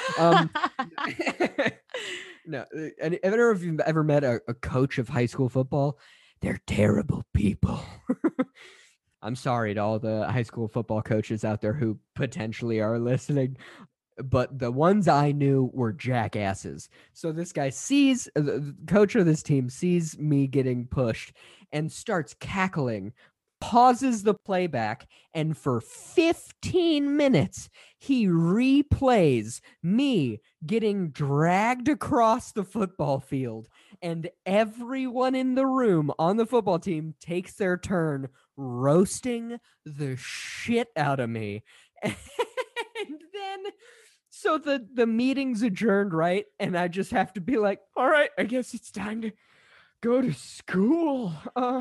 A: No, and I don't know if you've ever met a coach of high school football. They're terrible people. I'm sorry to all the high school football coaches out there who potentially are listening, but the ones I knew were jackasses. So this guy sees, the coach of this team sees me getting pushed and starts cackling, pauses the playback, and for 15 minutes, he replays me getting dragged across the football field. And everyone in the room on the football team takes their turn roasting the shit out of me. And then so the meeting's adjourned, right? And I just have to be like, all right, I guess it's time to go to school.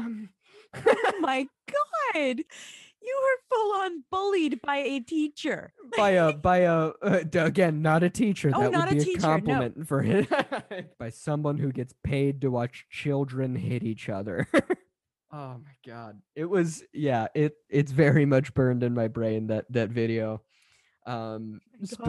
B: Oh my God. You were full on bullied by a teacher.
A: by a again, not a teacher.
B: Oh,
A: That
B: not
A: would
B: a
A: be
B: teacher,
A: a
B: no.
A: compliment for him. By someone who gets paid to watch children hit each other. Oh my God. It was, yeah, it's very much burned in my brain, that video.
B: God.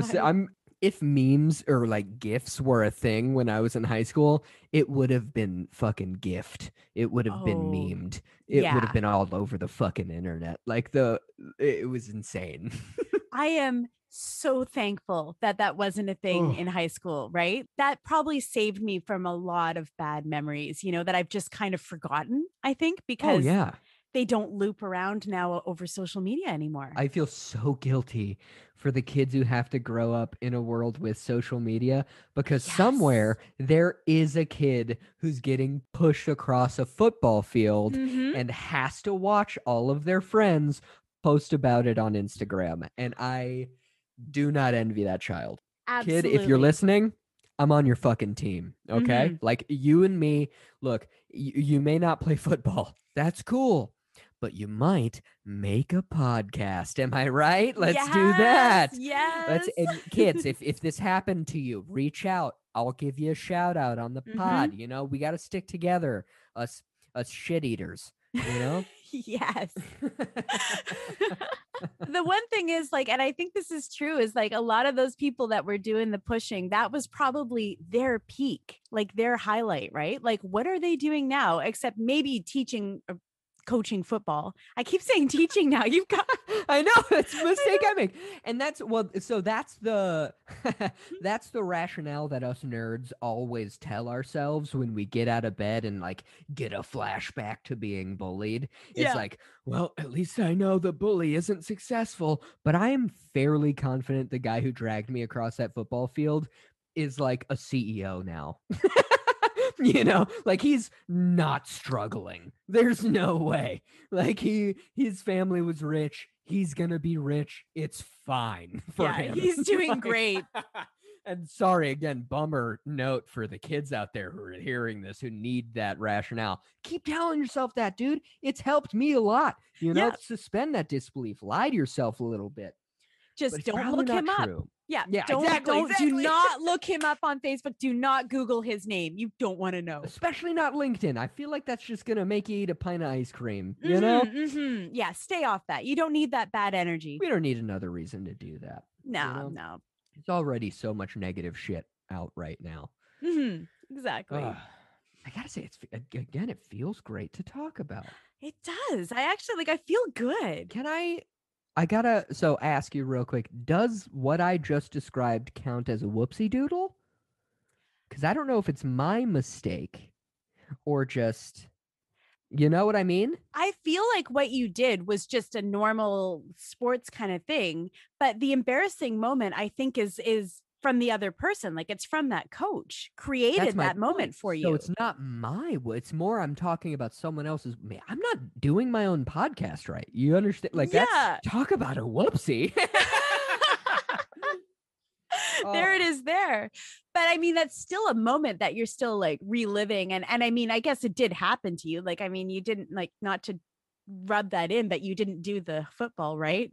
A: If memes or like GIFs were a thing when I was in high school, it would have been fucking gift. It would have been
B: Oh,
A: memed. It would
B: yeah.
A: have been all over the fucking internet. Like it was insane.
B: I am so thankful that that wasn't a thing in high school, right? That probably saved me from a lot of bad memories, you know, that I've just kind of forgotten, I think,
A: Oh
B: because
A: yeah.
B: they don't loop around now over social media anymore.
A: I feel so guilty for the kids who have to grow up in a world with social media, because somewhere there is a kid who's getting pushed across a football field
B: Mhm.
A: and has to watch all of their friends post about it on Instagram. And I do not envy that child. Kid, if you're
B: Absolutely.
A: listening, I'm on your fucking team. Okay.
B: Mhm.
A: Like you and me, look, you may not play football. That's cool. But you might make a podcast. Am I right? Let's do that.
B: Yes.
A: And kids, if this happened to you, reach out. I'll give you a shout out on the pod. You know, we got to stick together, us shit eaters, you know?
B: Yes. The one thing is like, and I think this is true, is like a lot of those people that were doing the pushing, that was probably their peak, like their highlight, right? Like, what are they doing now except maybe teaching coaching football. I keep saying teaching now. You've got
A: I know it's a mistake I make. And that's so that's the that's the rationale that us nerds always tell ourselves when we get out of bed and like get a flashback to being bullied. It's
B: yeah.
A: like, well, at least I know the bully isn't successful, but I am fairly confident the guy who dragged me across that football field is like a CEO now. You know, like he's not struggling. There's no way. Like his family was rich. He's gonna be rich. It's fine for him.
B: He's doing
A: Like,
B: great.
A: and sorry again, bummer note for the kids out there who are hearing this who need that rationale. Keep telling yourself that, dude. It's helped me a lot. You know, suspend that disbelief. Lie to yourself a little bit.
B: Just don't look him up. Yeah,
A: exactly.
B: Do not look him up on Facebook. Do not Google his name. You don't want to know.
A: Especially not LinkedIn. I feel like that's just going to make you eat a pint of ice cream, you know?
B: Mm-hmm. Yeah, stay off that. You don't need that bad energy.
A: We don't need another reason to do that.
B: No.
A: It's already so much negative shit out right now.
B: Exactly.
A: I got to say, it feels great to talk about.
B: It does. I actually, I feel good.
A: Can I gotta ask you real quick, does what I just described count as a whoopsie doodle? Because I don't know if it's my mistake or just, you know what I mean?
B: I feel like what you did was just a normal sports kind of thing, but the embarrassing moment I think is from the other person. Like it's from that coach created that moment for you.
A: So it's not it's more I'm talking about someone else's. Man, I'm not doing my own podcast right. You understand? Like that's talk about a whoopsie.
B: There it is there. But I mean, that's still a moment that you're still like reliving. And I mean, I guess it did happen to you. Like, I mean, you didn't like, not to rub that in, but you didn't do the football, right?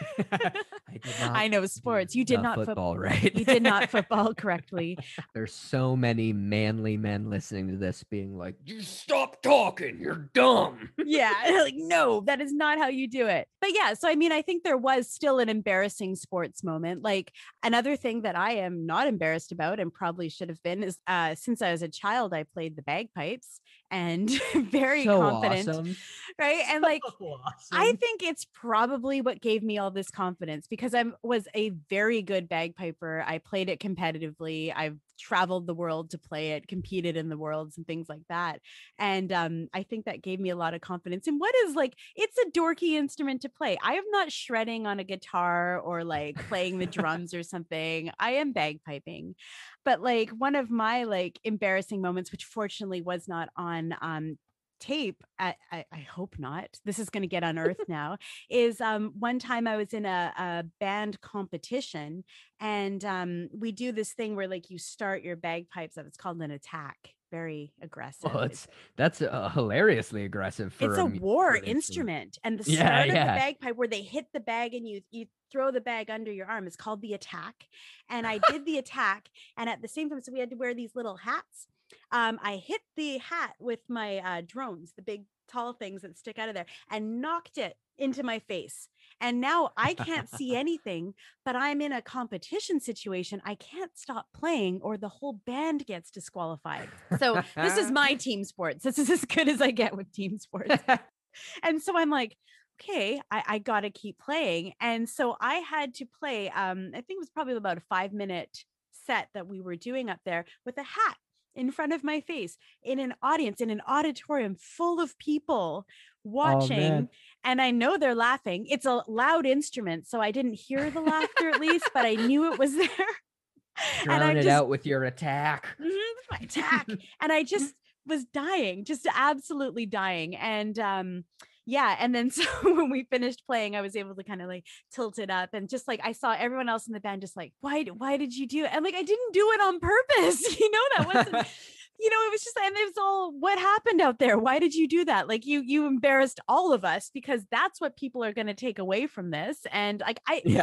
A: I did not.
B: I know sports. You did not
A: football, right?
B: You did not football correctly.
A: There's so many manly men listening to this being like, just stop talking. You're dumb.
B: Yeah. Like, no, that is not how you do it. But yeah, so I mean, I think there was still an embarrassing sports moment. Like another thing that I am not embarrassed about and probably should have been is since I was a child, I played the bagpipes and very confident.
A: Awesome.
B: Right. And like, I think it's probably what gave me all this confidence because I was a very good bagpiper. I played it competitively. I've traveled the world to play it, competed in the worlds and things like that. And I think that gave me a lot of confidence in what is like, it's a dorky instrument to play. I am not shredding on a guitar or like playing the drums or something. I am bagpiping. But like one of my like embarrassing moments, which fortunately was not on tape, I hope not, this is going to get unearthed now, is one time I was in a band competition and we do this thing where like you start your bagpipes up. It's called an attack. Very aggressive.
A: Well, that's hilariously aggressive.
B: It's a war instrument. And the start of the bagpipe where they hit the bag and you throw the bag under your arm is called the attack. And I did the attack. And at the same time, so we had to wear these little hats. I hit the hat with my drones, the big tall things that stick out of there, and knocked it into my face. And now I can't see anything, but I'm in a competition situation. I can't stop playing or the whole band gets disqualified. So this is my team sports. This is as good as I get with team sports. And so I'm like, okay, I got to keep playing. And so I had to play, I think it was probably about a 5-minute set that we were doing up there with a hat in front of my face in an audience, in an auditorium full of people watching. And I know they're laughing. It's a loud instrument, so I didn't hear the laughter at least, but I knew it was there.
A: Drown it out with your attack.
B: My attack. And I just was dying, just absolutely dying. And yeah. And then so when we finished playing, I was able to kind of like tilt it up and just like, I saw everyone else in the band just like, why did you do it? And like, I didn't do it on purpose. You know, that wasn't, you know, it was just, and it was all, what happened out there? Why did you do that? Like you embarrassed all of us because that's what people are going to take away from this. And like,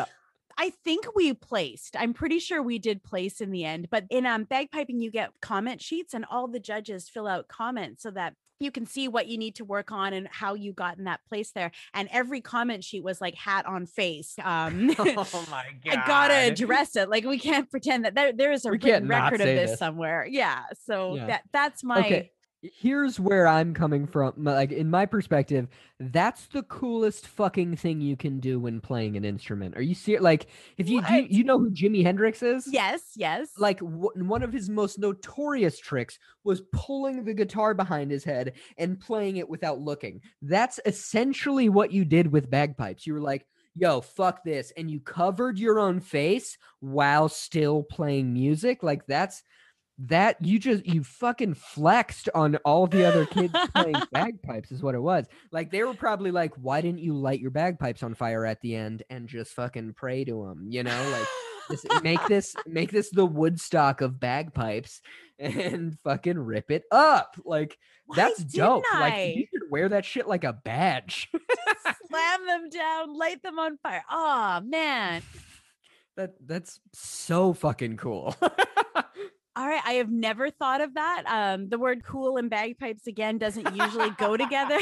B: I think we placed. I'm pretty sure we did place in the end, but in bagpiping, you get comment sheets and all the judges fill out comments so that you can see what you need to work on and how you got in that place there. And every comment sheet was like hat on face.
A: Oh my God.
B: I gotta address it. Like we can't pretend that there is a written record of this somewhere. Yeah. So that's my
A: Here's where I'm coming from. Like, in my perspective, that's the coolest fucking thing you can do when playing an instrument. Are you serious? Like, if you do,
B: What?
A: you know who Jimi Hendrix is?
B: Yes, yes.
A: Like, one of his most notorious tricks was pulling the guitar behind his head and playing it without looking. That's essentially what you did with bagpipes. You were like, yo, fuck this. And you covered your own face while still playing music. Like, that you fucking flexed on all the other kids playing bagpipes is what it was. Like, they were probably like, why didn't you light your bagpipes on fire at the end and just fucking pray to them, like make this the Woodstock of bagpipes and fucking rip it up. Like,
B: Why
A: that's
B: didn't
A: dope. Like, you
B: I?
A: should wear that shit like a badge.
B: Just slam them down, light them on fire. Oh man.
A: That's so fucking cool.
B: All right, I have never thought of that. The word cool and bagpipes again doesn't usually go together,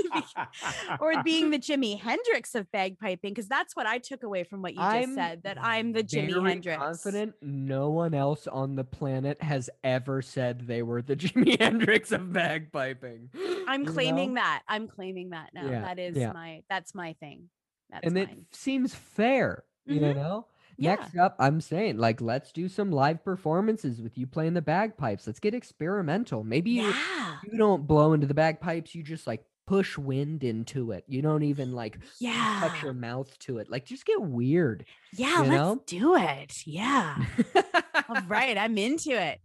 B: or being the Jimi Hendrix of bagpiping, because that's what I took away from what you just
A: I'm
B: said, that I'm the Jimi
A: very
B: Hendrix.
A: confident no one else on the planet has ever said they were the Jimi Hendrix of bagpiping.
B: I'm
A: You
B: claiming
A: know?
B: that. I'm claiming that now.
A: Yeah,
B: That is
A: yeah.
B: that's my thing. That's
A: And it
B: mine.
A: seems fair,
B: Mm-hmm. Yeah.
A: Next up, I'm saying, like, let's do some live performances with you playing the bagpipes. Let's get experimental. Maybe
B: Yeah.
A: you don't blow into the bagpipes, you just like push wind into it. You don't even like touch
B: Yeah.
A: your mouth to it. Like, just get weird,
B: Yeah,
A: you
B: let's
A: know?
B: do it. Yeah. All right, I'm into it.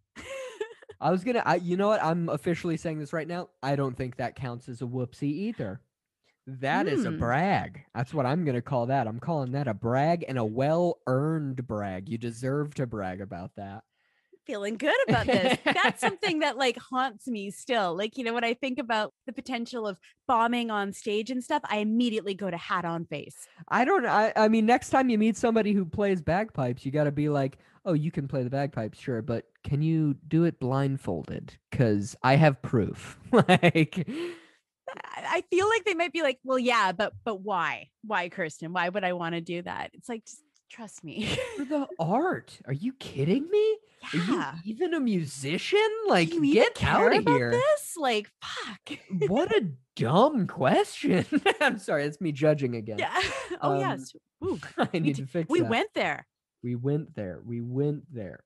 A: You know what? I'm officially saying this right now. I don't think that counts as a whoopsie either. That is a
B: Hmm.
A: brag. That's what I'm going to call that. I'm calling that a brag, and a well-earned brag. You deserve to brag about that.
B: Feeling good about this. That's something that like haunts me still. Like, when I think about the potential of bombing on stage and stuff, I immediately go to hat on face.
A: I mean, next time you meet somebody who plays bagpipes, you got to be like, oh, you can play the bagpipes, sure, but can you do it blindfolded? Because I have proof. Like,
B: I feel like they might be like, well, yeah, but why? Why, Kirsten? Why would I want to do that? It's like, just trust me.
A: for the art. Are you kidding me? Are you
B: Yeah.
A: even a musician? Like,
B: Do you even
A: get
B: care
A: out of
B: about
A: here.
B: this? Like, fuck.
A: What a dumb question. I'm sorry, it's me judging again.
B: Yeah. Oh, yes. Ooh,
A: I need to fix
B: we
A: that.
B: went there.
A: We went there. We went there.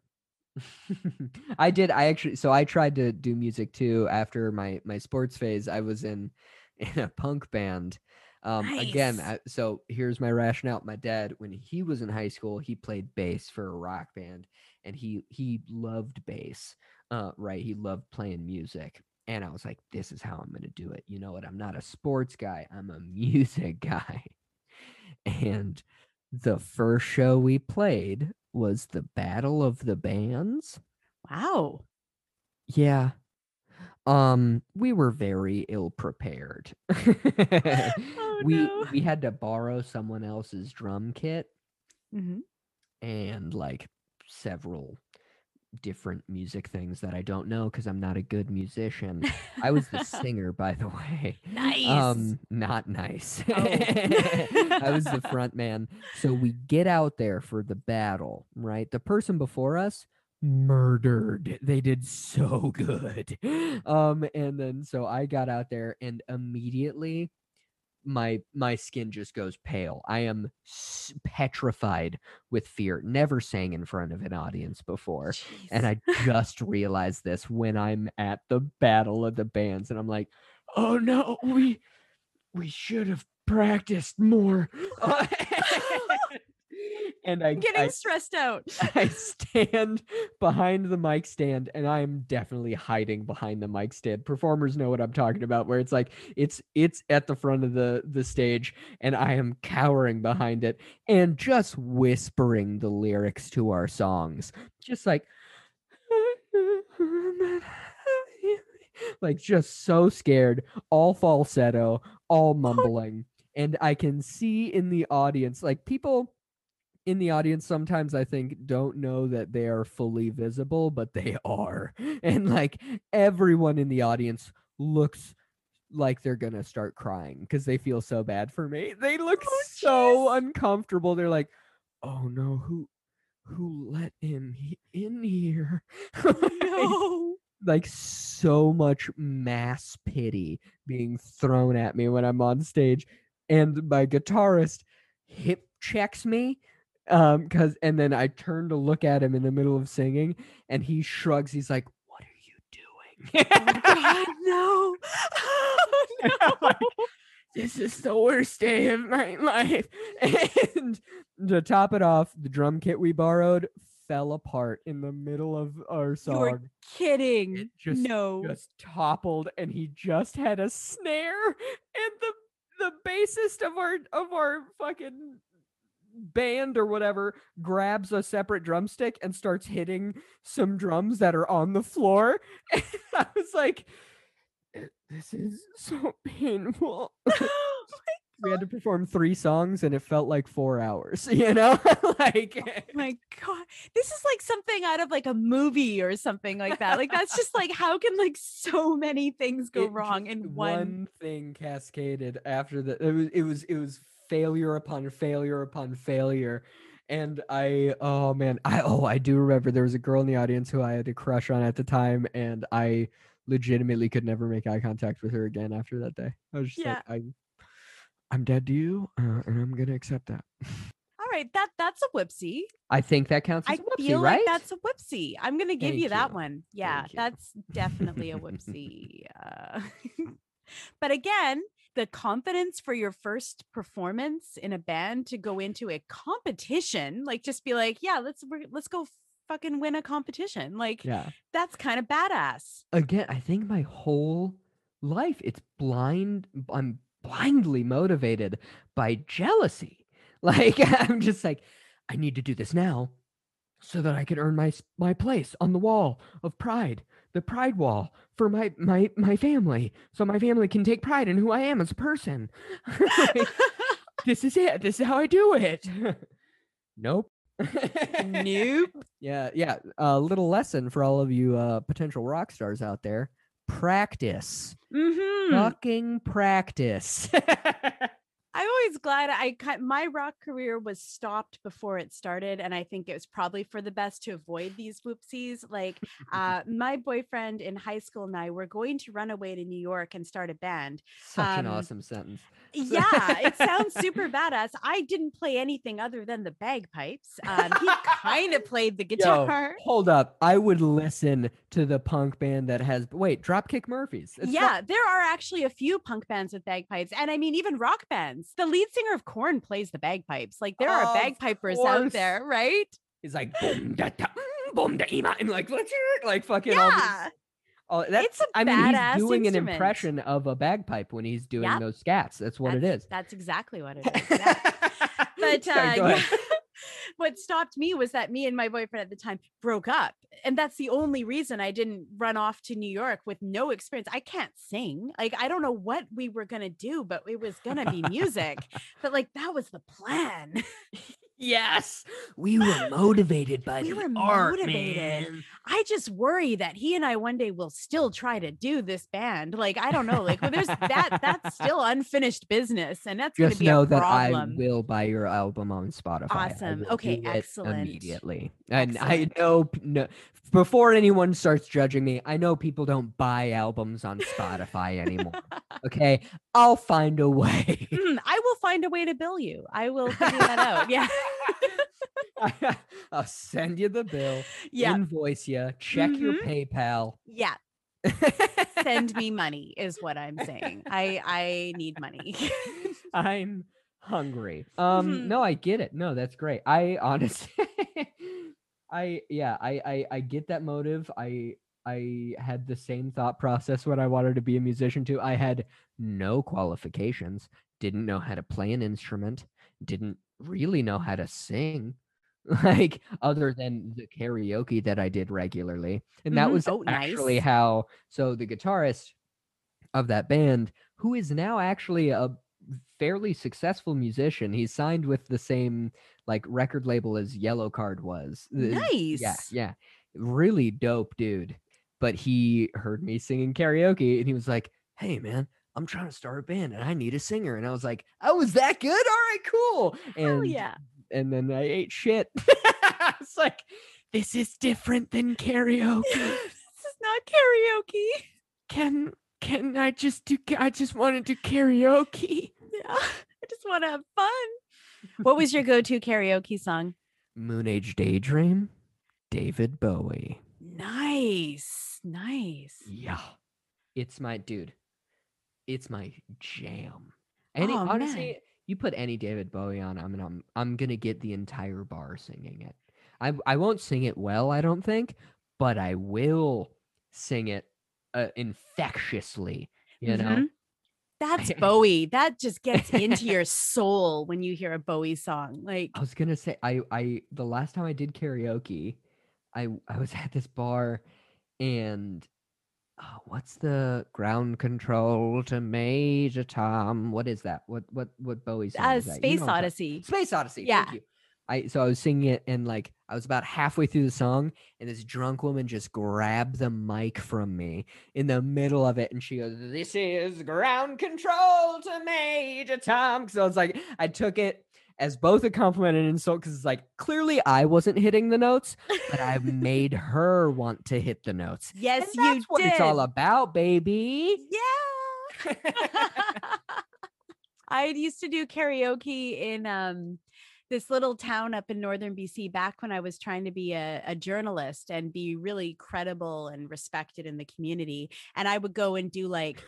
A: I tried to do music too after my sports phase. I was in a punk band. Again,
B: Nice.
A: so here's my rationale. My dad, when he was in high school, he played bass for a rock band, and he loved bass. Right? He loved playing music. And I was like, this is how I'm going to do it. You know what? I'm not a sports guy. I'm a music guy. And the first show we played was the Battle of the Bands.
B: Wow.
A: Yeah. We were very ill prepared.
B: Oh,
A: we
B: no.
A: we had to borrow someone else's drum kit
B: Mhm.
A: and like several different music things that I don't know because I'm not a good musician. I was the singer, by the way.
B: Nice.
A: Not nice.
B: Oh.
A: I was the front man. So we get out there for the battle, right? The person before us murdered. They did so good. And then so I got out there and immediately my skin just goes pale. I am petrified with fear. Never sang in front of an audience before, and
B: Jeez.
A: I just realized this when I'm at the Battle of the Bands, and I'm like, "Oh no, we should have practiced more." And
B: I'm getting stressed out.
A: I stand behind the mic stand, and I am definitely hiding behind the mic stand. Performers know what I'm talking about, where it's like it's at the front of the stage, and I am cowering behind it and just whispering the lyrics to our songs, just like just so scared, all falsetto, all mumbling. And I can see in the audience, like, people in the audience sometimes, I think, don't know that they are fully visible, but they are. And like, everyone in the audience looks like they're gonna start crying because they feel so bad for me. They look
B: Oh,
A: so
B: jeez.
A: uncomfortable. They're like, oh no, who let him in here?
B: Oh, no.
A: like so much mass pity being thrown at me when I'm on stage, and my guitarist hip checks me and then I turn to look at him in the middle of singing, and he shrugs. He's like, "What are you doing?"
B: Oh God, no. Oh,
A: I'm like,
B: no.
A: this is the worst day of my life. And to top it off, the drum kit we borrowed fell apart in the middle of our
B: You're
A: song. It
B: kidding.
A: just
B: No.
A: just toppled, and he just had a snare, and the bassist of our fucking band or whatever grabs a separate drumstick and starts hitting some drums that are on the floor. And I was like, this is so painful. We had to perform 3 songs, and it felt like 4 hours, like
B: My God, this is like something out of like a movie or something like that. Like that's just like, how can like so many things go wrong in one?
A: thing cascaded after the it was failure upon failure upon failure. And I do remember there was a girl in the audience who I had a crush on at the time, and I legitimately could never make eye contact with her again after that day. I was just
B: Yeah.
A: like, I'm dead to you, and I'm gonna accept that.
B: All right, that's a whoopsie.
A: I think that counts as
B: I
A: a whoopsie,
B: feel like
A: right?
B: that's a whoopsie. I'm gonna give you
A: Thank
B: that
A: you.
B: one. Yeah,
A: Thank you.
B: that's definitely a whoopsie. But again, the confidence for your first performance in a band to go into a competition, like just be like, yeah, let's go fucking win a competition. Like
A: Yeah.
B: that's kind of badass.
A: Again, I think my whole life I'm blindly motivated by jealousy. Like I'm just like, I need to do this now so that I can earn my place on the wall of pride, the pride wall for my family, so my family can take pride in who I am as a person. Like, this is it. This is how I do it. Nope.
B: Nope.
A: Yeah. A little lesson for all of you potential rock stars out there: practice.
B: Mm-hmm.
A: Fucking practice.
B: I'm always glad my rock career was stopped before it started, and I think it was probably for the best to avoid these whoopsies. Like my boyfriend in high school and I were going to run away to New York and start a band.
A: Such an awesome sentence.
B: Yeah, it sounds super badass. I didn't play anything other than the bagpipes. He kind of played the guitar.
A: Yo, hold up. I would listen to the punk band that has Dropkick Murphys.
B: Yeah, there are actually a few punk bands with bagpipes, and I mean even rock bands. The lead singer of Korn plays the bagpipes. Like there are bagpipers out there, right?
A: He's like boom da da boom da ima, and like fucking
B: yeah. It's a badass
A: he's doing
B: instrument.
A: an impression of a bagpipe when he's doing those scats. That's what it is.
B: That's exactly what it is. Yeah. But yeah. What stopped me was that me and my boyfriend at the time broke up. And that's the only reason I didn't run off to New York with no experience. I can't sing. Like, I don't know what we were going to do, but it was going to be music. But like, that was the plan.
A: Yes, we were motivated by art, man.
B: I just worry that he and I one day will still try to do this band. Like, I don't know. Like, well, there's that's still unfinished business, and that's going to be a problem.
A: Just know that I will buy your album on Spotify.
B: Awesome. Okay, excellent.
A: Immediately. And I know before anyone starts judging me, I know people don't buy albums on Spotify anymore. Okay, I'll find a way.
B: I will find a way to bill you. I will figure that out. Yeah.
A: I'll send you the bill, invoice you, check your PayPal.
B: Yeah. Send me money is what I'm saying. I need money.
A: I'm hungry. No, I get it. No, that's great. I honestly I get that motive. I had the same thought process when I wanted to be a musician too. I had no qualifications, didn't know how to play an instrument, didn't really know how to sing, like other than the karaoke that I did regularly. And that was actually how, so the guitarist of that band, who is now actually a fairly successful musician, he's signed with the same like record label as Yellow Card was.
B: Nice.
A: Yeah. Really dope dude. But he heard me singing karaoke and he was like, hey man, I'm trying to start a band and I need a singer. And I was like, oh, was that good? All right, cool.
B: Hell yeah.
A: And then I ate shit. It's like, this is different than karaoke.
B: This is not karaoke.
A: Can I just do? I just want to do karaoke.
B: Yeah, I just want to have fun. What was your go-to karaoke song?
A: Moon Age Daydream, David Bowie.
B: Nice.
A: Yeah, it's my dude. It's my jam.
B: Oh,
A: Honestly,
B: man.
A: you put any David Bowie on, I'm gonna get the entire bar singing it. I won't sing it well, I don't think, but I will sing it infectiously. You know.
B: That's Bowie. That just gets into your soul when you hear a Bowie song. Like,
A: I was gonna say, I the last time I did karaoke, I was at this bar, and what's the ground control to Major Tom? What is that? What Bowie song is that?
B: Space Odyssey.
A: Space Odyssey.
B: Yeah.
A: Thank you. So I was singing it, and like I was about halfway through the song, and this drunk woman just grabbed the mic from me in the middle of it, and she goes, "This is ground control to Major Tom." So I was like, I took it as both a compliment and insult, because it's like, clearly I wasn't hitting the notes, but I made her want to hit the notes.
B: Yes,
A: and that's what it's all about, baby.
B: Yeah. I used to do karaoke in this little town up in northern BC back when I was trying to be a journalist and be really credible and respected in the community. And I would go and do like,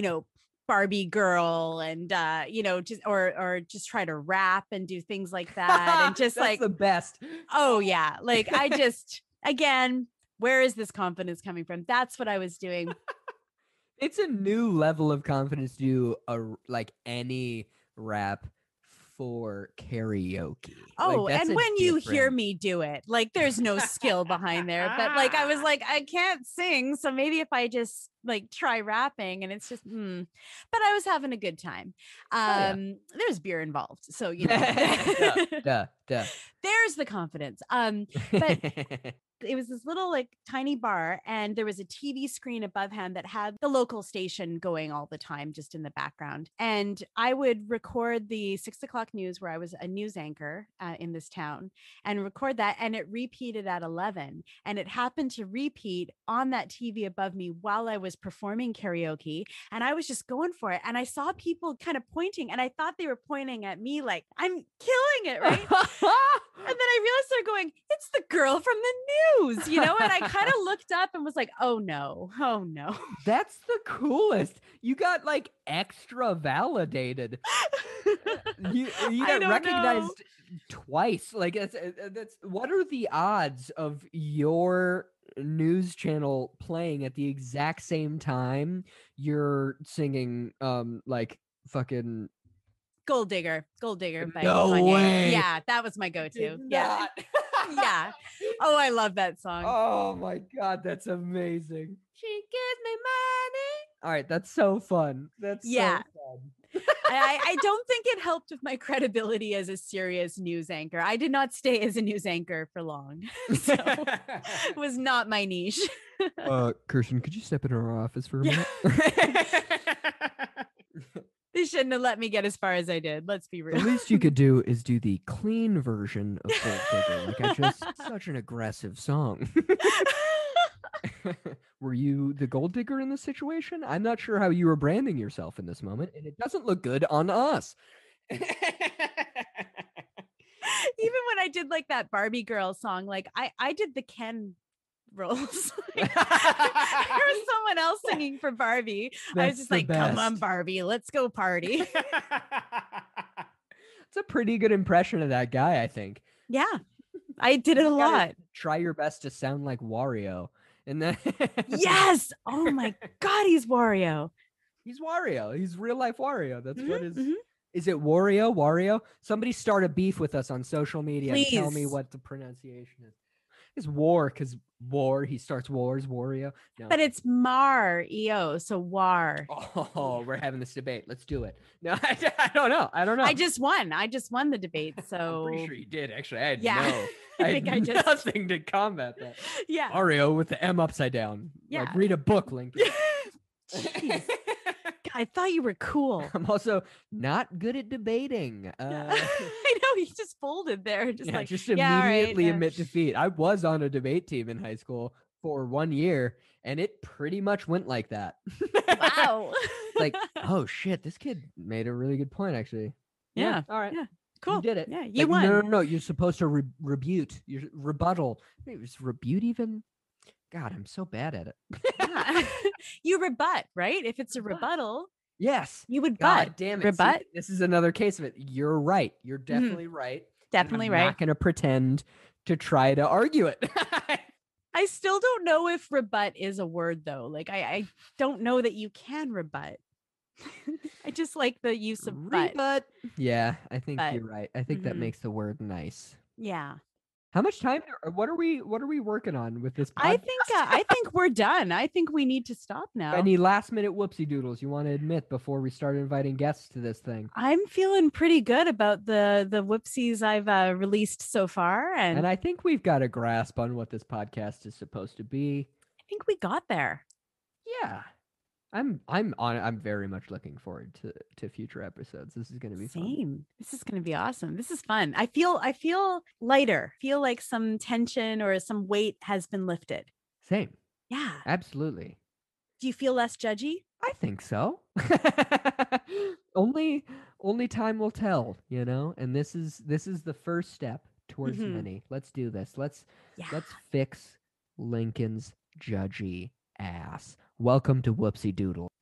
B: Barbie girl and just or just try to rap and do things like that. And just
A: that's
B: like
A: the best.
B: Oh yeah. Like I just again, where is this confidence coming from? That's what I was doing.
A: It's a new level of confidence to do like any rap for karaoke.
B: Oh,
A: like,
B: and when you hear me do it, like there's no skill behind there, but like I was like, I can't sing, so maybe if I just like try rapping, and it's just but I was having a good time. There's beer involved, so
A: duh.
B: There's the confidence. But it was this little like tiny bar, and there was a TV screen above him that had the local station going all the time, just in the background. And I would record the 6 o'clock news, where I was a news anchor in this town, and record that. And it repeated at 11. And it happened to repeat on that TV above me while I was performing karaoke. And I was just going for it. And I saw people kind of pointing, and I thought they were pointing at me like, I'm killing it, right? And then I realized they're going, it's the girl from the news, and I kind of looked up and was like, oh no.
A: That's the coolest. You got like extra validated. You got recognized twice. Like that's what are the odds of your news channel playing at the exact same time you're singing like fucking
B: Gold Digger by
A: No
B: Kanye.
A: way.
B: Yeah, that was my go-to. Yeah. Yeah. Oh, I love that song.
A: Oh my God, that's amazing. She gives me money. All right, that's so fun. That's so fun.
B: I don't think it helped with my credibility as a serious news anchor. I did not stay as a news anchor for long. So it was not my niche.
A: Kirsten, could you step in our office for a minute?
B: They shouldn't have let me get as far as I did. Let's be real.
A: The least you could do is do the clean version of Gold Digger. Like, I just such an aggressive song. Were you the gold digger in this situation? I'm not sure how you were branding yourself in this moment, and it doesn't look good on us.
B: Even when I did like that Barbie girl song, like I did the Ken roles. There was someone else singing for Barbie. I was just like, come on, Barbie, let's go party.
A: It's a pretty good impression of that guy, I think.
B: Yeah, I did it a lot.
A: Try your best to sound like Wario. And then
B: yes. Oh my God, he's Wario.
A: He's Wario. He's real life Wario. That's what is. Mm-hmm. Is it Wario? Somebody start a beef with us on social media. Please. And tell me what the pronunciation is. It's because war. He starts wars. Wario. No.
B: But it's Mario, so war.
A: Oh, we're having this debate. Let's do it. No, I don't know. I just
B: won the debate. So
A: I'm pretty sure you did. Actually, I had nothing to combat that.
B: Yeah,
A: Mario with the M upside down. Yeah, like, read a book, Lincoln.
B: Jeez. I thought you were cool.
A: I'm also not good at debating.
B: I know, he just folded there. Just
A: immediately admit defeat. I was on a debate team in high school for 1 year, And it pretty much went like that.
B: Wow.
A: Like, oh shit, this kid made a really good point, actually.
B: Yeah.
A: All right.
B: Yeah. Cool.
A: You did it.
B: Yeah. You
A: like,
B: won.
A: No. You're supposed to rebut. Your rebuttal. Is rebut even? God, I'm so bad at it.
B: Yeah. You rebut, right? If it's a rebuttal,
A: yes.
B: you would
A: God damn it.
B: rebut.
A: See, this is another case of it. You're right. You're definitely right.
B: Definitely
A: I'm
B: right.
A: not going to pretend to try to argue it.
B: I still don't know if rebut is a word, though. Like, I don't know that you can rebut. I just like the use of
A: rebut. Yeah, I think
B: but,
A: you're right. I think that makes the word nice.
B: Yeah.
A: How much time? What are we working on with this podcast?
B: I think we're done. I think we need to stop now.
A: Any last minute whoopsie doodles you want to admit before we start inviting guests to this thing?
B: I'm feeling pretty good about the whoopsies I've released so far,
A: and I think we've got a grasp on what this podcast is supposed to be.
B: I think we got there.
A: Yeah. I'm very much looking forward to future episodes. This is going to be fun.
B: This is going to be awesome. This is fun. I feel lighter. Feel like some tension or some weight has been lifted.
A: Same.
B: Yeah.
A: Absolutely.
B: Do you feel less judgy?
A: I think so. only time will tell, you know? And this is the first step towards many. Let's do this. Let's fix Lincoln's judgy ass. Welcome to Whoopsie Doodle.